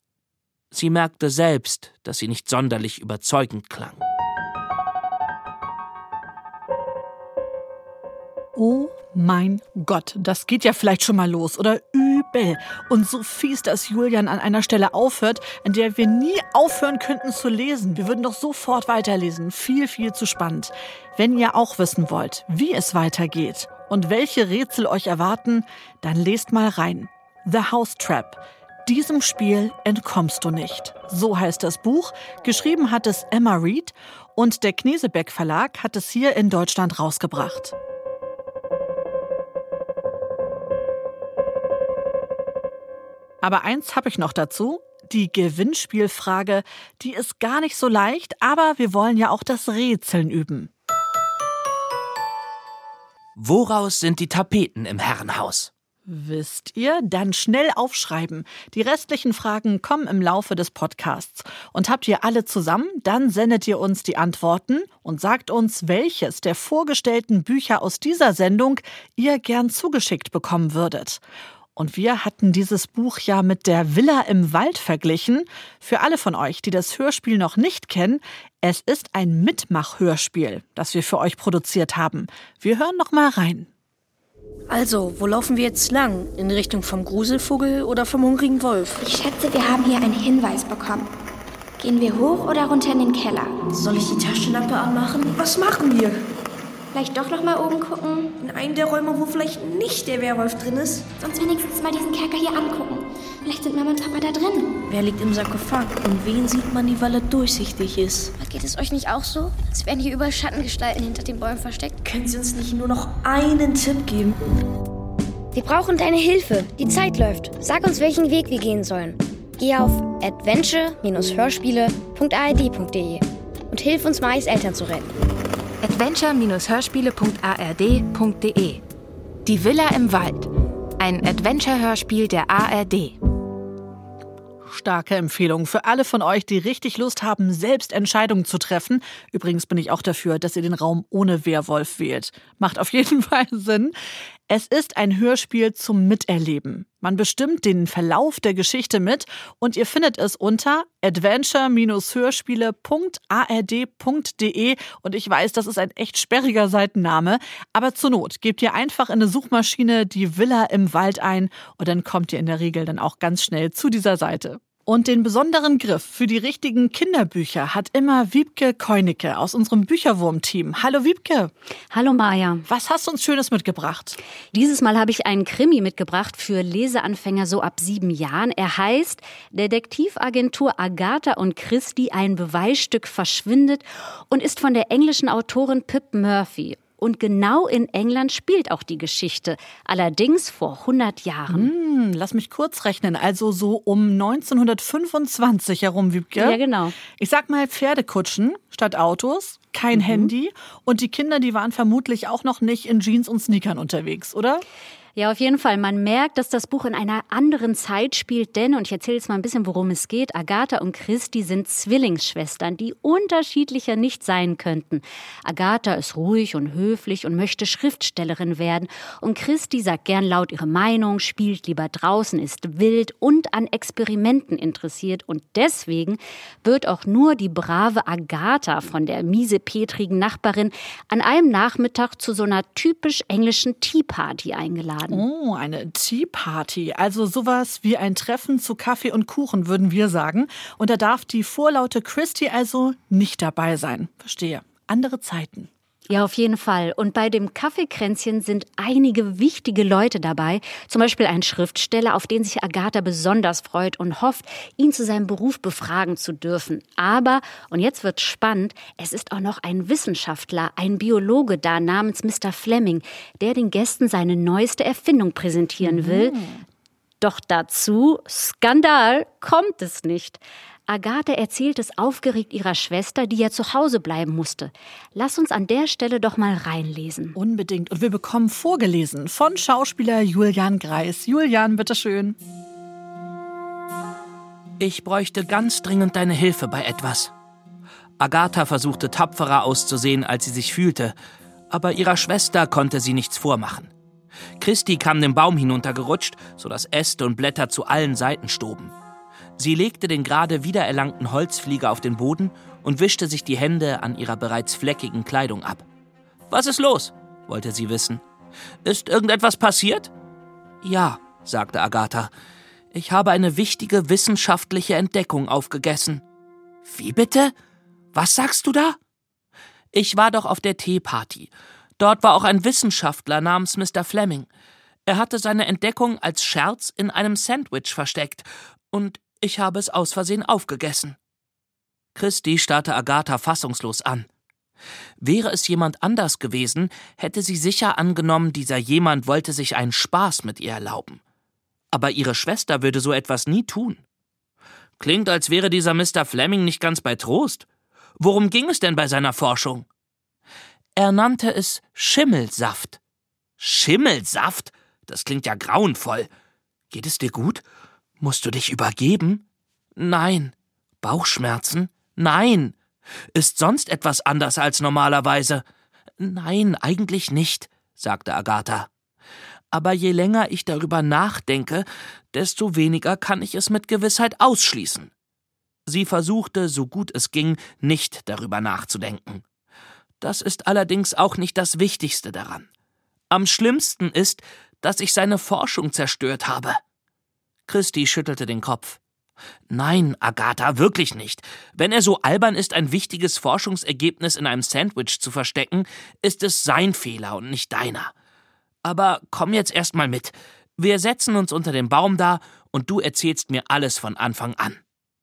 Sie merkte selbst, dass sie nicht sonderlich überzeugend klang. Oh mein Gott, das geht ja vielleicht schon mal los, oder übel. Und so fies, dass Julian an einer Stelle aufhört, an der wir nie aufhören könnten zu lesen. Wir würden doch sofort weiterlesen. Viel, viel zu spannend. Wenn ihr auch wissen wollt, wie es weitergeht und welche Rätsel euch erwarten, dann lest mal rein. The House Trap. Diesem Spiel entkommst du nicht. So heißt das Buch. Geschrieben hat es Emma Reed und der Knesebeck Verlag hat es hier in Deutschland rausgebracht. Aber eins habe ich noch dazu. Die Gewinnspielfrage, die ist gar nicht so leicht, aber wir wollen ja auch das Rätseln üben. Woraus sind die Tapeten im Herrenhaus? Wisst ihr? Dann schnell aufschreiben. Die restlichen Fragen kommen im Laufe des Podcasts. Und habt ihr alle zusammen, dann sendet ihr uns die Antworten und sagt uns, welches der vorgestellten Bücher aus dieser Sendung ihr gern zugeschickt bekommen würdet. Und wir hatten dieses Buch ja mit der Villa im Wald verglichen. Für alle von euch, die das Hörspiel noch nicht kennen, es ist ein Mitmach-Hörspiel, das wir für euch produziert haben. Wir hören noch mal rein. Also, wo laufen wir jetzt lang? In Richtung vom Gruselvogel oder vom hungrigen Wolf? Ich schätze, wir haben hier einen Hinweis bekommen. Gehen wir hoch oder runter in den Keller? Soll ich die Taschenlampe anmachen? Was machen wir? Vielleicht doch noch mal oben gucken? In einen der Räume, wo vielleicht nicht der Werwolf drin ist? Sonst wenigstens mal diesen Kerker hier angucken. Vielleicht sind Mama und Papa da drin. Wer liegt im Sarkophag? Und wen sieht man, die Walle durchsichtig ist? Geht es euch nicht auch so? Es werden hier überall Schattengestalten hinter den Bäumen versteckt. Können Sie uns nicht nur noch einen Tipp geben? Wir brauchen deine Hilfe. Die Zeit läuft. Sag uns, welchen Weg wir gehen sollen. Geh auf adventure Hörspiele punkt a r d punkt d e und hilf uns, Mais Eltern zu retten. adventure Hörspiele punkt a r d punkt d e. Die Villa im Wald. Ein Adventure-Hörspiel der A R D. Starke Empfehlung für alle von euch, die richtig Lust haben, selbst Entscheidungen zu treffen. Übrigens bin ich auch dafür, dass ihr den Raum ohne Werwolf wählt. Macht auf jeden Fall Sinn. Es ist ein Hörspiel zum Miterleben. Man bestimmt den Verlauf der Geschichte mit und ihr findet es unter adventure Hörspiele punkt a r d punkt d e und ich weiß, das ist ein echt sperriger Seitenname, aber zur Not gebt ihr einfach in eine Suchmaschine die Villa im Wald ein und dann kommt ihr in der Regel dann auch ganz schnell zu dieser Seite. Und den besonderen Griff für die richtigen Kinderbücher hat immer Wiebke Keunicke aus unserem Bücherwurm-Team. Hallo Wiebke. Hallo Maja. Was hast du uns Schönes mitgebracht? Dieses Mal habe ich einen Krimi mitgebracht für Leseanfänger so ab sieben Jahren. Er heißt Detektivagentur Agatha und Christie, ein Beweisstück verschwindet und ist von der englischen Autorin Pip Murphy. Und genau in England spielt auch die Geschichte. Allerdings vor hundert Jahren. Hm, lass mich kurz rechnen. Also so um neunzehnhundertfünfundzwanzig herum, Wiebke. Ja, genau. Ich sag mal Pferdekutschen statt Autos, kein mhm. Handy. Und die Kinder, die waren vermutlich auch noch nicht in Jeans und Sneakern unterwegs, oder? Ja, auf jeden Fall. Man merkt, dass das Buch in einer anderen Zeit spielt, denn, und ich erzähle jetzt mal ein bisschen, worum es geht, Agatha und Christie sind Zwillingsschwestern, die unterschiedlicher nicht sein könnten. Agatha ist ruhig und höflich und möchte Schriftstellerin werden und Christie sagt gern laut ihre Meinung, spielt lieber draußen, ist wild und an Experimenten interessiert und deswegen wird auch nur die brave Agatha von der miesepetrigen Nachbarin an einem Nachmittag zu so einer typisch englischen Tea Party eingeladen. Oh, eine Tea Party. Also sowas wie ein Treffen zu Kaffee und Kuchen, würden wir sagen. Und da darf die vorlaute Christie also nicht dabei sein. Verstehe. Andere Zeiten. Ja, auf jeden Fall. Und bei dem Kaffeekränzchen sind einige wichtige Leute dabei. Zum Beispiel ein Schriftsteller, auf den sich Agatha besonders freut und hofft, ihn zu seinem Beruf befragen zu dürfen. Aber, und jetzt wird's spannend, es ist auch noch ein Wissenschaftler, ein Biologe da namens Mister Fleming, der den Gästen seine neueste Erfindung präsentieren mhm. will. Doch dazu, Skandal, kommt es nicht. Agatha erzählt es aufgeregt ihrer Schwester, die ja zu Hause bleiben musste. Lass uns an der Stelle doch mal reinlesen. Unbedingt. Und wir bekommen vorgelesen von Schauspieler Julian Greis. Julian, bitteschön. Ich bräuchte ganz dringend deine Hilfe bei etwas. Agatha versuchte tapferer auszusehen, als sie sich fühlte, aber ihrer Schwester konnte sie nichts vormachen. Christie kam den Baum hinuntergerutscht, sodass Äste und Blätter zu allen Seiten stoben. Sie legte den gerade wiedererlangten Holzflieger auf den Boden und wischte sich die Hände an ihrer bereits fleckigen Kleidung ab. »Was ist los?« wollte sie wissen. »Ist irgendetwas passiert?« »Ja«, sagte Agatha. »Ich habe eine wichtige wissenschaftliche Entdeckung aufgegessen.« »Wie bitte? Was sagst du da?« »Ich war doch auf der Teeparty. Dort war auch ein Wissenschaftler namens Mister Fleming. Er hatte seine Entdeckung als Scherz in einem Sandwich versteckt und ich habe es aus Versehen aufgegessen.« Christie starrte Agatha fassungslos an. Wäre es jemand anders gewesen, hätte sie sicher angenommen, dieser jemand wollte sich einen Spaß mit ihr erlauben. Aber ihre Schwester würde so etwas nie tun. Klingt, als wäre dieser Mister Fleming nicht ganz bei Trost. Worum ging es denn bei seiner Forschung? Er nannte es Schimmelsaft. Schimmelsaft? Das klingt ja grauenvoll. Geht es dir gut? Musst du dich übergeben? Nein. Bauchschmerzen? Nein. Ist sonst etwas anders als normalerweise? Nein, eigentlich nicht, sagte Agatha. Aber je länger ich darüber nachdenke, desto weniger kann ich es mit Gewissheit ausschließen. Sie versuchte, so gut es ging, nicht darüber nachzudenken. Das ist allerdings auch nicht das Wichtigste daran. Am schlimmsten ist, dass ich seine Forschung zerstört habe. Christi schüttelte den Kopf. Nein, Agatha, wirklich nicht. Wenn er so albern ist, ein wichtiges Forschungsergebnis in einem Sandwich zu verstecken, ist es sein Fehler und nicht deiner. Aber komm jetzt erst mal mit. Wir setzen uns unter dem Baum da und du erzählst mir alles von Anfang an.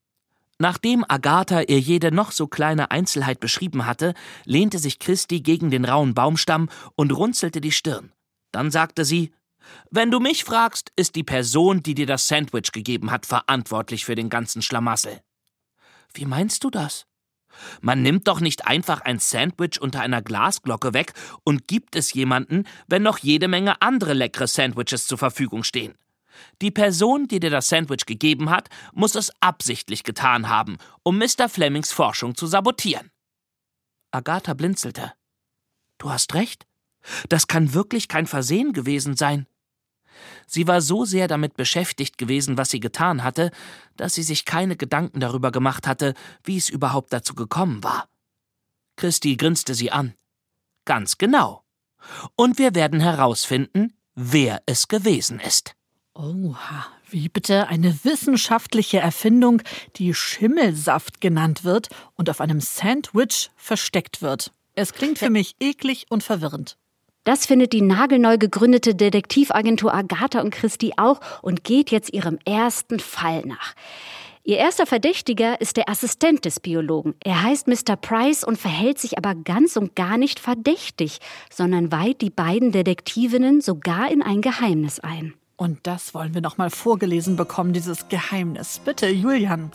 Nachdem Agatha ihr jede noch so kleine Einzelheit beschrieben hatte, lehnte sich Christi gegen den rauen Baumstamm und runzelte die Stirn. Dann sagte sie: »Wenn du mich fragst, ist die Person, die dir das Sandwich gegeben hat, verantwortlich für den ganzen Schlamassel.« »Wie meinst du das?« »Man nimmt doch nicht einfach ein Sandwich unter einer Glasglocke weg und gibt es jemanden, wenn noch jede Menge andere leckere Sandwiches zur Verfügung stehen. Die Person, die dir das Sandwich gegeben hat, muss es absichtlich getan haben, um Mister Flemings Forschung zu sabotieren.« Agatha blinzelte. »Du hast recht. Das kann wirklich kein Versehen gewesen sein.« Sie war so sehr damit beschäftigt gewesen, was sie getan hatte, dass sie sich keine Gedanken darüber gemacht hatte, wie es überhaupt dazu gekommen war. Christi grinste sie an. »Ganz genau. Und wir werden herausfinden, wer es gewesen ist.« Oha, wie bitte eine wissenschaftliche Erfindung, die Schimmelsaft genannt wird und auf einem Sandwich versteckt wird. Es klingt für mich eklig und verwirrend. Das findet die nagelneu gegründete Detektivagentur Agatha und Christi auch und geht jetzt ihrem ersten Fall nach. Ihr erster Verdächtiger ist der Assistent des Biologen. Er heißt Mister Price und verhält sich aber ganz und gar nicht verdächtig, sondern weiht die beiden Detektivinnen sogar in ein Geheimnis ein. Und das wollen wir noch mal vorgelesen bekommen, dieses Geheimnis. Bitte, Julian.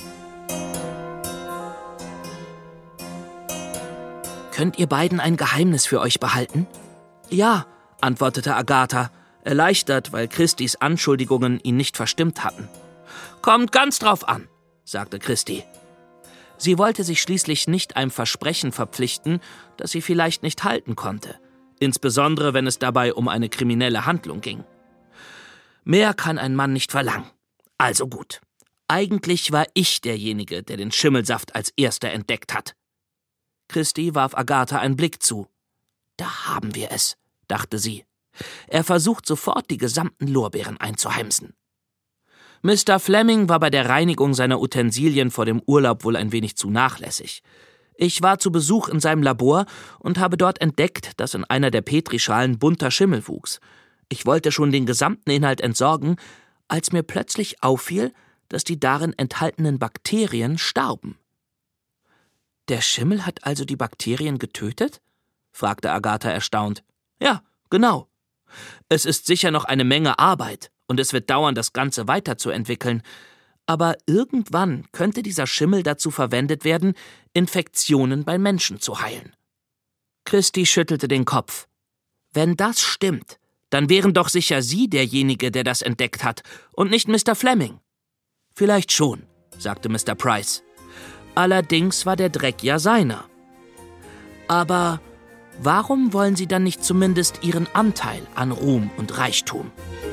»Könnt ihr beiden ein Geheimnis für euch behalten?« »Ja«, antwortete Agatha, erleichtert, weil Christis Anschuldigungen ihn nicht verstimmt hatten. »Kommt ganz drauf an«, sagte Christi. Sie wollte sich schließlich nicht einem Versprechen verpflichten, das sie vielleicht nicht halten konnte, insbesondere wenn es dabei um eine kriminelle Handlung ging. Mehr kann ein Mann nicht verlangen. Also gut. Eigentlich war ich derjenige, der den Schimmelsaft als erster entdeckt hat. Christi warf Agatha einen Blick zu. Da haben wir es, dachte sie. Er versucht sofort, die gesamten Lorbeeren einzuheimsen. Mister Fleming war bei der Reinigung seiner Utensilien vor dem Urlaub wohl ein wenig zu nachlässig. Ich war zu Besuch in seinem Labor und habe dort entdeckt, dass in einer der Petrischalen bunter Schimmel wuchs. Ich wollte schon den gesamten Inhalt entsorgen, als mir plötzlich auffiel, dass die darin enthaltenen Bakterien starben. »Der Schimmel hat also die Bakterien getötet?« fragte Agatha erstaunt. »Ja, genau. Es ist sicher noch eine Menge Arbeit und es wird dauern, das Ganze weiterzuentwickeln. Aber irgendwann könnte dieser Schimmel dazu verwendet werden, Infektionen bei Menschen zu heilen.« Christi schüttelte den Kopf. »Wenn das stimmt, dann wären doch sicher Sie derjenige, der das entdeckt hat, und nicht Mister Fleming.« »Vielleicht schon«, sagte Mister Price. »Allerdings war der Dreck ja seiner.« »Aber warum wollen Sie dann nicht zumindest Ihren Anteil an Ruhm und Reichtum?«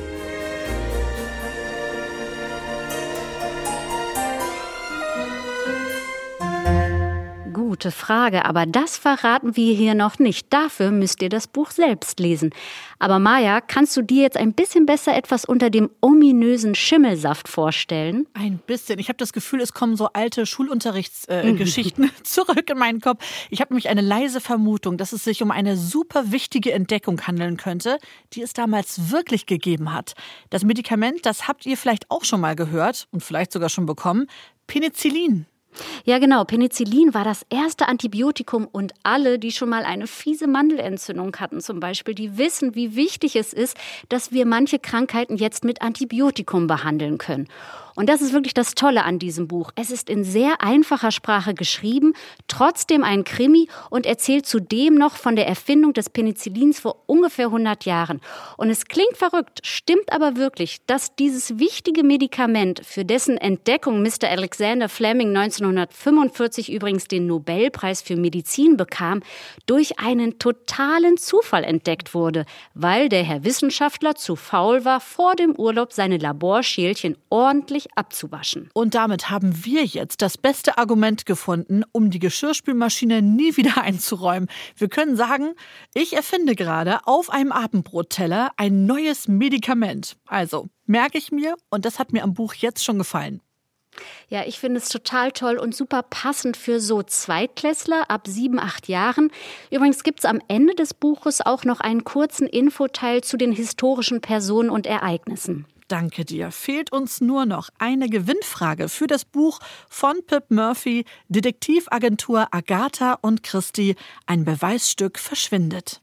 Gute Frage, aber das verraten wir hier noch nicht. Dafür müsst ihr das Buch selbst lesen. Aber Maja, kannst du dir jetzt ein bisschen besser etwas unter dem ominösen Schimmelsaft vorstellen? Ein bisschen. Ich habe das Gefühl, es kommen so alte Schulunterrichtsgeschichten äh, zurück in meinen Kopf. Ich habe nämlich eine leise Vermutung, dass es sich um eine super wichtige Entdeckung handeln könnte, die es damals wirklich gegeben hat. Das Medikament, das habt ihr vielleicht auch schon mal gehört und vielleicht sogar schon bekommen, Penicillin. Ja genau, Penicillin war das erste Antibiotikum und alle, die schon mal eine fiese Mandelentzündung hatten zum Beispiel, die wissen, wie wichtig es ist, dass wir manche Krankheiten jetzt mit Antibiotikum behandeln können. Und das ist wirklich das Tolle an diesem Buch. Es ist in sehr einfacher Sprache geschrieben, trotzdem ein Krimi und erzählt zudem noch von der Erfindung des Penicillins vor ungefähr hundert Jahren. Und es klingt verrückt, stimmt aber wirklich, dass dieses wichtige Medikament, für dessen Entdeckung Mister Alexander Fleming neunzehnhundertfünfundvierzig übrigens den Nobelpreis für Medizin bekam, durch einen totalen Zufall entdeckt wurde, weil der Herr Wissenschaftler zu faul war, vor dem Urlaub seine Laborschälchen ordentlich abzuwaschen. Und damit haben wir jetzt das beste Argument gefunden, um die Geschirrspülmaschine nie wieder einzuräumen. Wir können sagen, ich erfinde gerade auf einem Abendbrotteller ein neues Medikament. Also merke ich mir, und das hat mir am Buch jetzt schon gefallen. Ja, ich finde es total toll und super passend für so Zweitklässler ab sieben, acht Jahren. Übrigens gibt es am Ende des Buches auch noch einen kurzen Infoteil zu den historischen Personen und Ereignissen. Danke dir. Fehlt uns nur noch eine Gewinnfrage für das Buch von Pip Murphy, Detektivagentur Agatha und Christie, ein Beweisstück verschwindet.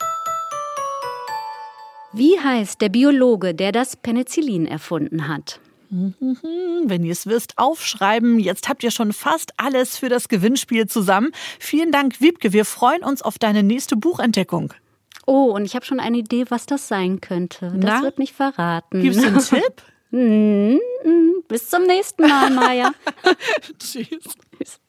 Wie heißt der Biologe, der das Penicillin erfunden hat? Wenn ihr es wisst, aufschreiben. Jetzt habt ihr schon fast alles für das Gewinnspiel zusammen. Vielen Dank, Wiebke. Wir freuen uns auf deine nächste Buchentdeckung. Oh, und ich habe schon eine Idee, was das sein könnte. Das Na? wird nicht verraten. Gibt's einen Tipp? mm, mm. Bis zum nächsten Mal, Maja. Tschüss. Tschüss.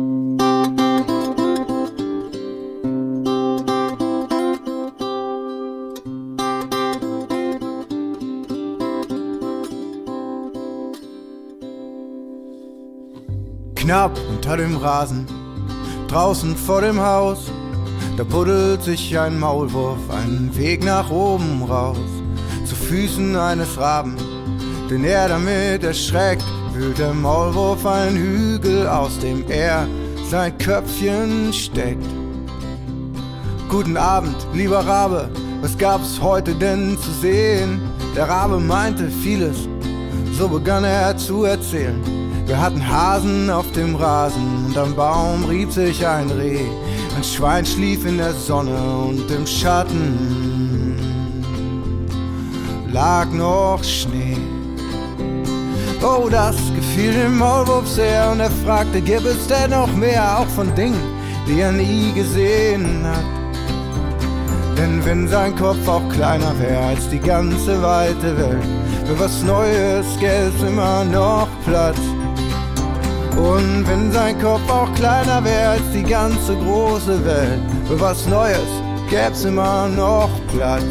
Knapp unter dem Rasen, draußen vor dem Haus, da buddelt sich ein Maulwurf einen Weg nach oben raus. Zu Füßen eines Raben, den er damit erschreckt, wühlt der Maulwurf einen Hügel, aus dem er sein Köpfchen steckt. Guten Abend, lieber Rabe, was gab's heute denn zu sehen? Der Rabe meinte vieles, so begann er zu erzählen. Wir hatten Hasen auf dem Rasen und am Baum rieb sich ein Reh. Ein Schwein schlief in der Sonne und im Schatten lag noch Schnee. Oh, das gefiel dem Maulwurf sehr und er fragte, gäbe es denn noch mehr, auch von Dingen, die er nie gesehen hat. Denn wenn sein Kopf auch kleiner wäre als die ganze weite Welt, für was Neues gäbe es immer noch Platz. Und wenn sein Kopf auch kleiner wäre als die ganze große Welt, für was Neues gäb's immer noch Platz.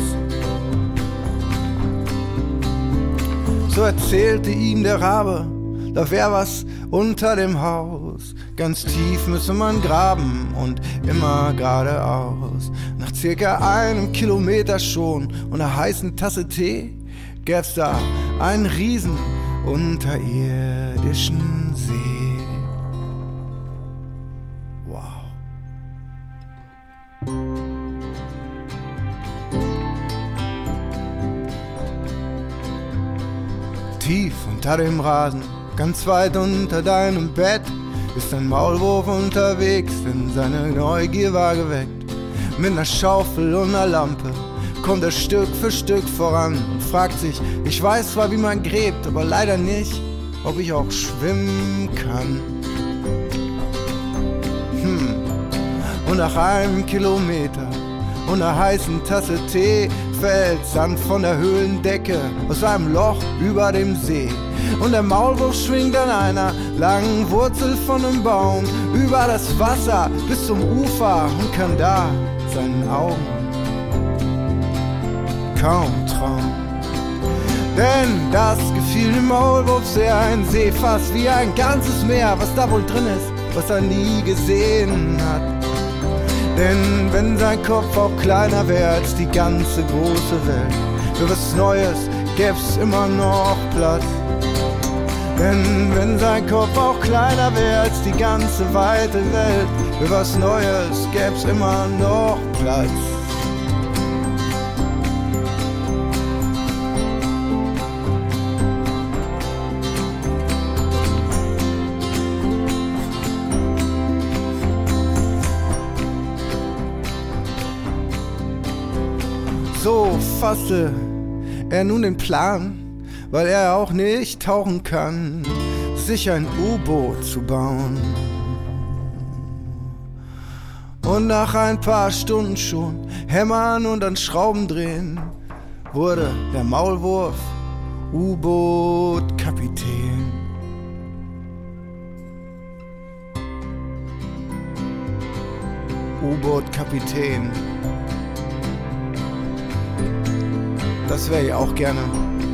So erzählte ihm der Rabe, da wär was unter dem Haus. Ganz tief müsse man graben und immer geradeaus. Nach circa einem Kilometer schon und einer heißen Tasse Tee gäb's da einen riesen unterirdischen See. Tief unter dem Rasen, ganz weit unter deinem Bett, ist ein Maulwurf unterwegs, denn seine Neugier war geweckt. Mit einer Schaufel und einer Lampe kommt er Stück für Stück voran und fragt sich, ich weiß zwar, wie man gräbt, aber leider nicht, ob ich auch schwimmen kann. Hm. Und nach einem Kilometer und einer heißen Tasse Tee fällt Sand von der Höhlendecke aus einem Loch über dem See. Und der Maulwurf schwingt an einer langen Wurzel von einem Baum über das Wasser bis zum Ufer und kann da seinen Augen kaum trauen. Denn das gefiel dem Maulwurf sehr, ein See fast wie ein ganzes Meer, was da wohl drin ist, was er nie gesehen hat. Denn wenn sein Kopf auch kleiner wäre als die ganze große Welt, für was Neues gäb's immer noch Platz. Denn wenn sein Kopf auch kleiner wäre als die ganze weite Welt, für was Neues gäb's immer noch Platz. So fasste er nun den Plan, weil er auch nicht tauchen kann. sich ein U-Boot zu bauen. Und nach ein paar Stunden schon hämmern und an Schrauben drehen, wurde der Maulwurf U-Boot-Kapitän. U-Boot-Kapitän. Das wäre ich auch gerne.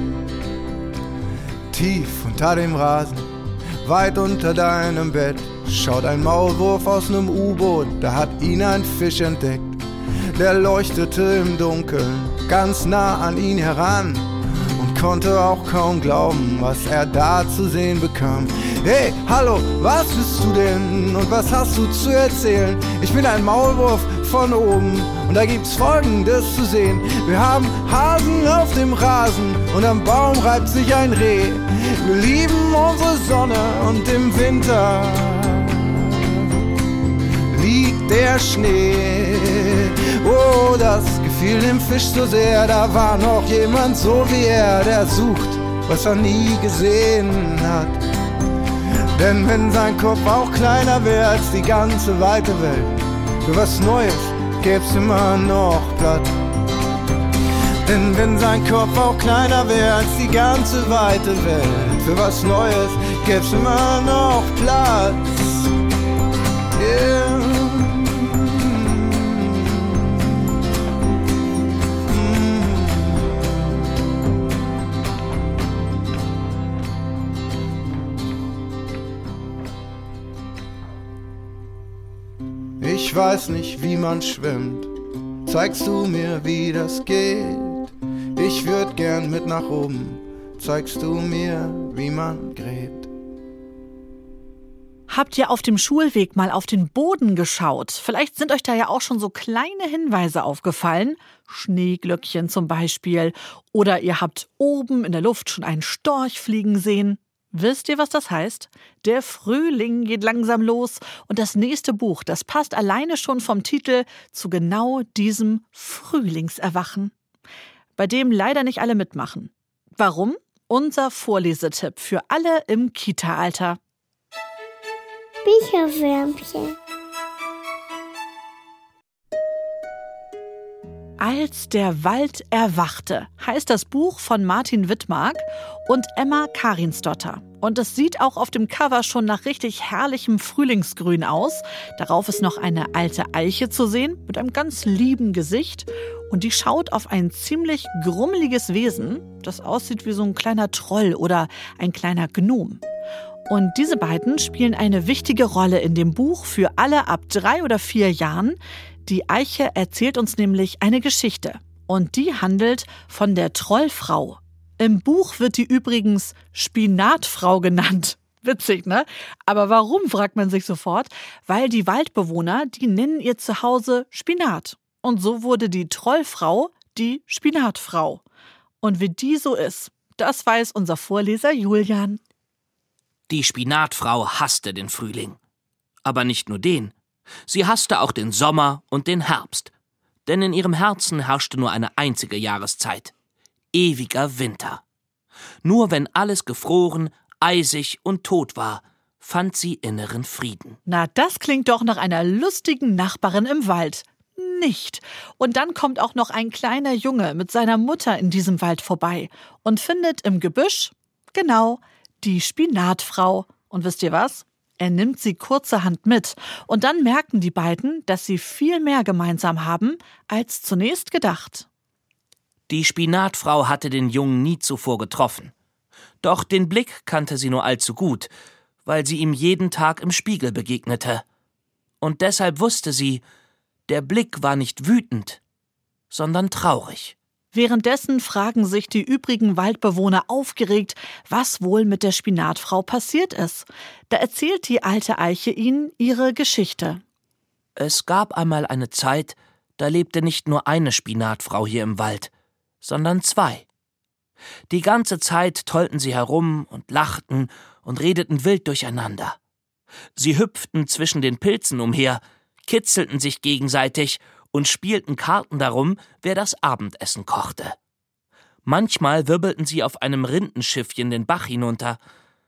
Tief unter dem Rasen, weit unter deinem Bett, schaut ein Maulwurf aus nem U-Boot, da hat ihn ein Fisch entdeckt. Der leuchtete im Dunkeln ganz nah an ihn heran und konnte auch kaum glauben, was er da zu sehen bekam. Hey, hallo, was bist du denn und was hast du zu erzählen? Ich bin ein Maulwurf von oben und da gibt's Folgendes zu sehen. Wir haben Hasen auf dem Rasen und am Baum reibt sich ein Reh. Wir lieben unsere Sonne und im Winter liegt der Schnee. Oh, das gefiel dem Fisch so sehr, da war noch jemand so wie er, der sucht, was er nie gesehen hat. Denn wenn sein Kopf auch kleiner wäre als die ganze weite Welt, für was Neues gäb's immer noch Platz. Denn wenn sein Kopf auch kleiner wäre als die ganze weite Welt, für was Neues gäb's immer noch Platz. Yeah. Ich weiß nicht, wie man schwimmt, zeigst du mir, wie das geht? Ich würd gern mit nach oben, zeigst du mir, wie man gräbt? Habt ihr auf dem Schulweg mal auf den Boden geschaut? Vielleicht sind euch da ja auch schon so kleine Hinweise aufgefallen. Schneeglöckchen zum Beispiel. Oder ihr habt oben in der Luft schon einen Storch fliegen sehen. Wisst ihr, was das heißt? Der Frühling geht langsam los und das nächste Buch, das passt alleine schon vom Titel zu genau diesem Frühlingserwachen, bei dem leider nicht alle mitmachen. Warum? Unser Vorlesetipp für alle im Kita-Alter. Bücherwürmchen. Als der Wald erwachte, heißt das Buch von Martin Wittmark und Emma Karinsdotter. Und es sieht auch auf dem Cover schon nach richtig herrlichem Frühlingsgrün aus. Darauf ist noch eine alte Eiche zu sehen mit einem ganz lieben Gesicht. Und die schaut auf ein ziemlich grummeliges Wesen, das aussieht wie so ein kleiner Troll oder ein kleiner Gnom. Und diese beiden spielen eine wichtige Rolle in dem Buch für alle ab drei oder vier Jahren. Die Eiche erzählt uns nämlich eine Geschichte und die handelt von der Trollfrau. Im Buch wird die übrigens Spinatfrau genannt. Witzig, ne? Aber warum, fragt man sich sofort? Weil die Waldbewohner, die nennen ihr Zuhause Spinat. Und so wurde die Trollfrau die Spinatfrau. Und wie die so ist, das weiß unser Vorleser Julian. Die Spinatfrau hasste den Frühling. Aber nicht nur den. Sie hasste auch den Sommer und den Herbst. Denn in ihrem Herzen herrschte nur eine einzige Jahreszeit. Ewiger Winter. Nur wenn alles gefroren, eisig und tot war, fand sie inneren Frieden. Na, das klingt doch nach einer lustigen Nachbarin im Wald. Nicht. Und dann kommt auch noch ein kleiner Junge mit seiner Mutter in diesem Wald vorbei und findet im Gebüsch, genau, die Spinatfrau. Und wisst ihr was? Er nimmt sie kurzerhand mit. Und dann merken die beiden, dass sie viel mehr gemeinsam haben, als zunächst gedacht. Die Spinatfrau hatte den Jungen nie zuvor getroffen. Doch den Blick kannte sie nur allzu gut, weil sie ihm jeden Tag im Spiegel begegnete. Und deshalb wusste sie, der Blick war nicht wütend, sondern traurig. Währenddessen fragen sich die übrigen Waldbewohner aufgeregt, was wohl mit der Spinatfrau passiert ist. Da erzählt die alte Eiche ihnen ihre Geschichte. Es gab einmal eine Zeit, da lebte nicht nur eine Spinatfrau hier im Wald, sondern zwei. Die ganze Zeit tollten sie herum und lachten und redeten wild durcheinander. Sie hüpften zwischen den Pilzen umher, kitzelten sich gegenseitig und spielten Karten darum, wer das Abendessen kochte. Manchmal wirbelten sie auf einem Rindenschiffchen den Bach hinunter,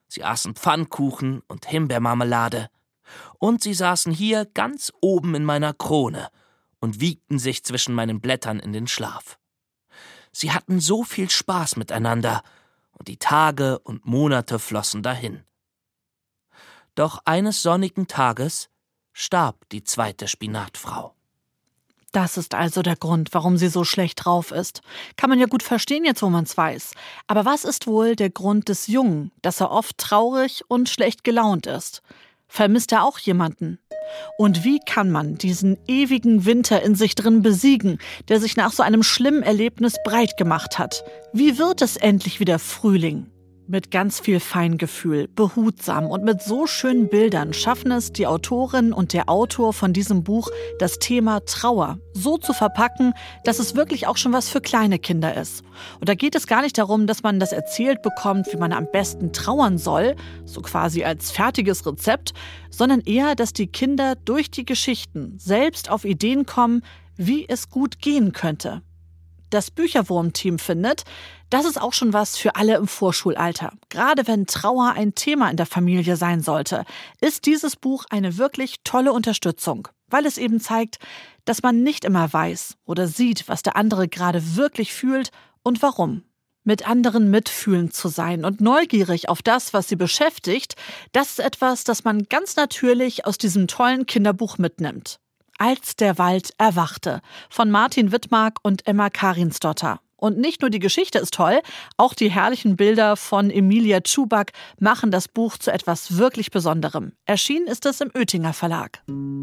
Sie aßen Pfannkuchen und Himbeermarmelade. Und sie saßen hier ganz oben in meiner Krone und wiegten sich zwischen meinen Blättern in den Schlaf. Sie hatten so viel Spaß miteinander, und die Tage und Monate flossen dahin. Doch eines sonnigen Tages starb die zweite Spinatfrau. Das ist also der Grund, warum sie so schlecht drauf ist. Kann man ja gut verstehen jetzt, wo man's weiß. Aber was ist wohl der Grund des Jungen, dass er oft traurig und schlecht gelaunt ist? Vermisst er auch jemanden? Und wie kann man diesen ewigen Winter in sich drin besiegen, der sich nach so einem schlimmen Erlebnis breit gemacht hat? Wie wird es endlich wieder Frühling? Mit ganz viel Feingefühl, behutsam und mit so schönen Bildern schaffen es die Autorin und der Autor von diesem Buch, das Thema Trauer so zu verpacken, dass es wirklich auch schon was für kleine Kinder ist. Und da geht es gar nicht darum, dass man das erzählt bekommt, wie man am besten trauern soll, so quasi als fertiges Rezept, sondern eher, dass die Kinder durch die Geschichten selbst auf Ideen kommen, wie es gut gehen könnte. Das Bücherwurm-Team findet, das ist auch schon was für alle im Vorschulalter. Gerade wenn Trauer ein Thema in der Familie sein sollte, ist dieses Buch eine wirklich tolle Unterstützung, weil es eben zeigt, dass man nicht immer weiß oder sieht, was der andere gerade wirklich fühlt und warum. Mit anderen mitfühlend zu sein und neugierig auf das, was sie beschäftigt, das ist etwas, das man ganz natürlich aus diesem tollen Kinderbuch mitnimmt. Als der Wald erwachte von Martin Wittmark und Emma Karinsdotter. Und nicht nur die Geschichte ist toll, auch die herrlichen Bilder von Emilia Tschuback machen das Buch zu etwas wirklich Besonderem. Erschienen ist es im Oetinger Verlag.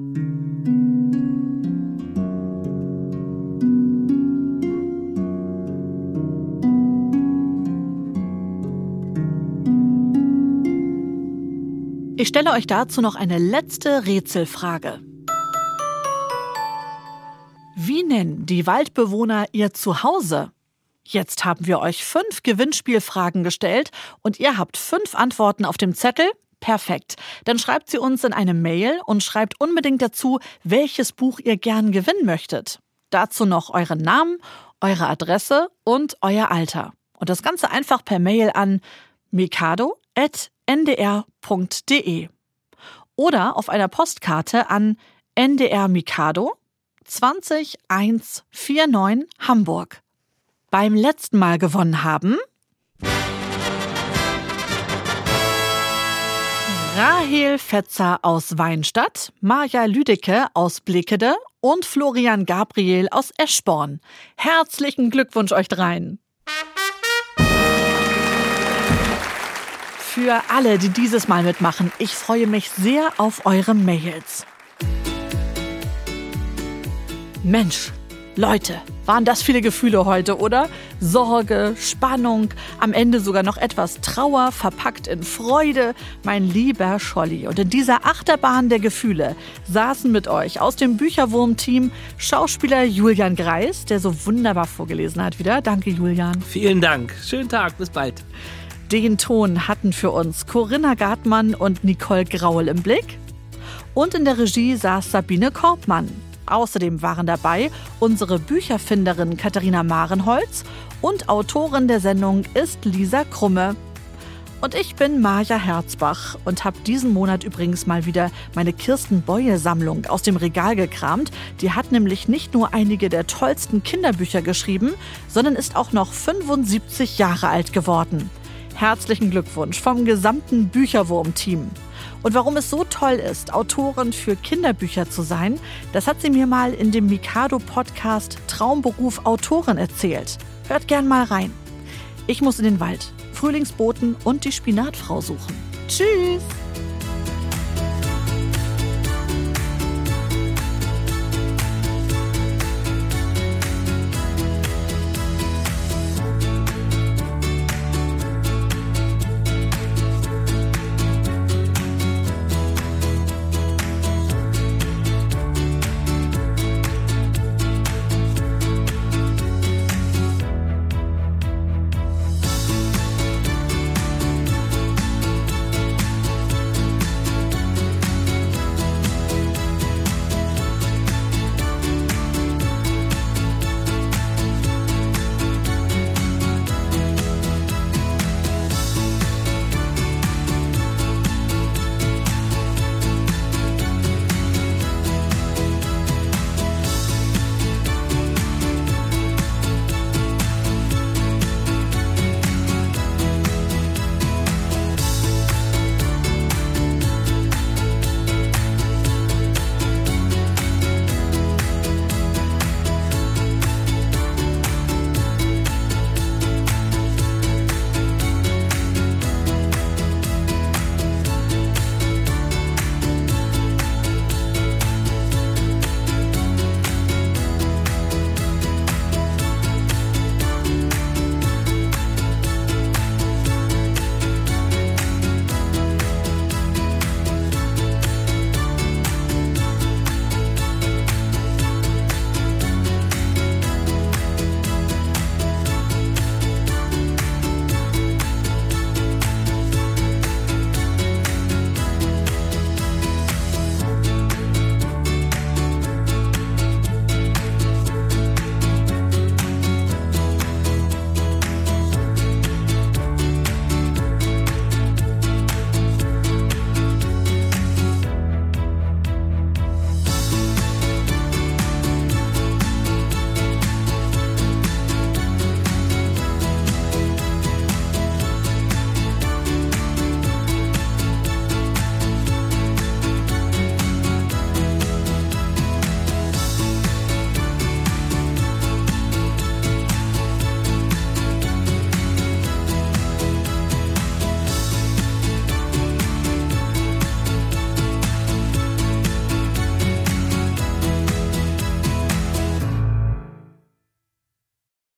Ich stelle euch dazu noch eine letzte Rätselfrage. Wie nennen die Waldbewohner ihr Zuhause? Jetzt haben wir euch fünf Gewinnspielfragen gestellt und ihr habt fünf Antworten auf dem Zettel. Perfekt. Dann schreibt sie uns in eine Mail und schreibt unbedingt dazu, welches Buch ihr gern gewinnen möchtet. Dazu noch euren Namen, eure Adresse und euer Alter. Und das Ganze einfach per Mail an mikado at n d r punkt d e oder auf einer Postkarte an N D R Mikado zwanzig hundertneunundvierzig Hamburg. Beim letzten Mal gewonnen haben Rahel Fetzer aus Weinstadt, Maja Lüdecke aus Blickede und Florian Gabriel aus Eschborn. Herzlichen Glückwunsch euch dreien! Für alle, die dieses Mal mitmachen, ich freue mich sehr auf eure Mails. Mensch, Leute, waren das viele Gefühle heute, oder? Sorge, Spannung, am Ende sogar noch etwas Trauer, verpackt in Freude, mein lieber Scholli. Und in dieser Achterbahn der Gefühle saßen mit euch aus dem Bücherwurm-Team Schauspieler Julian Greis, der so wunderbar vorgelesen hat wieder. Danke, Julian. Vielen Dank. Schönen Tag, bis bald. Den Ton hatten für uns Corinna Gartmann und Nicole Graul im Blick. Und in der Regie saß Sabine Korbmann. Außerdem waren dabei unsere Bücherfinderin Katharina Marenholz und Autorin der Sendung ist Lisa Krumme. Und ich bin Maja Herzbach und habe diesen Monat übrigens mal wieder meine Kirsten-Beue-Sammlung aus dem Regal gekramt. Die hat nämlich nicht nur einige der tollsten Kinderbücher geschrieben, sondern ist auch noch fünfundsiebzig Jahre alt geworden. Herzlichen Glückwunsch vom gesamten Bücherwurm-Team. Und warum es so toll ist, Autorin für Kinderbücher zu sein, das hat sie mir mal in dem Mikado-Podcast Traumberuf Autorin erzählt. Hört gern mal rein. Ich muss in den Wald, Frühlingsboten und die Spinatfrau suchen. Tschüss!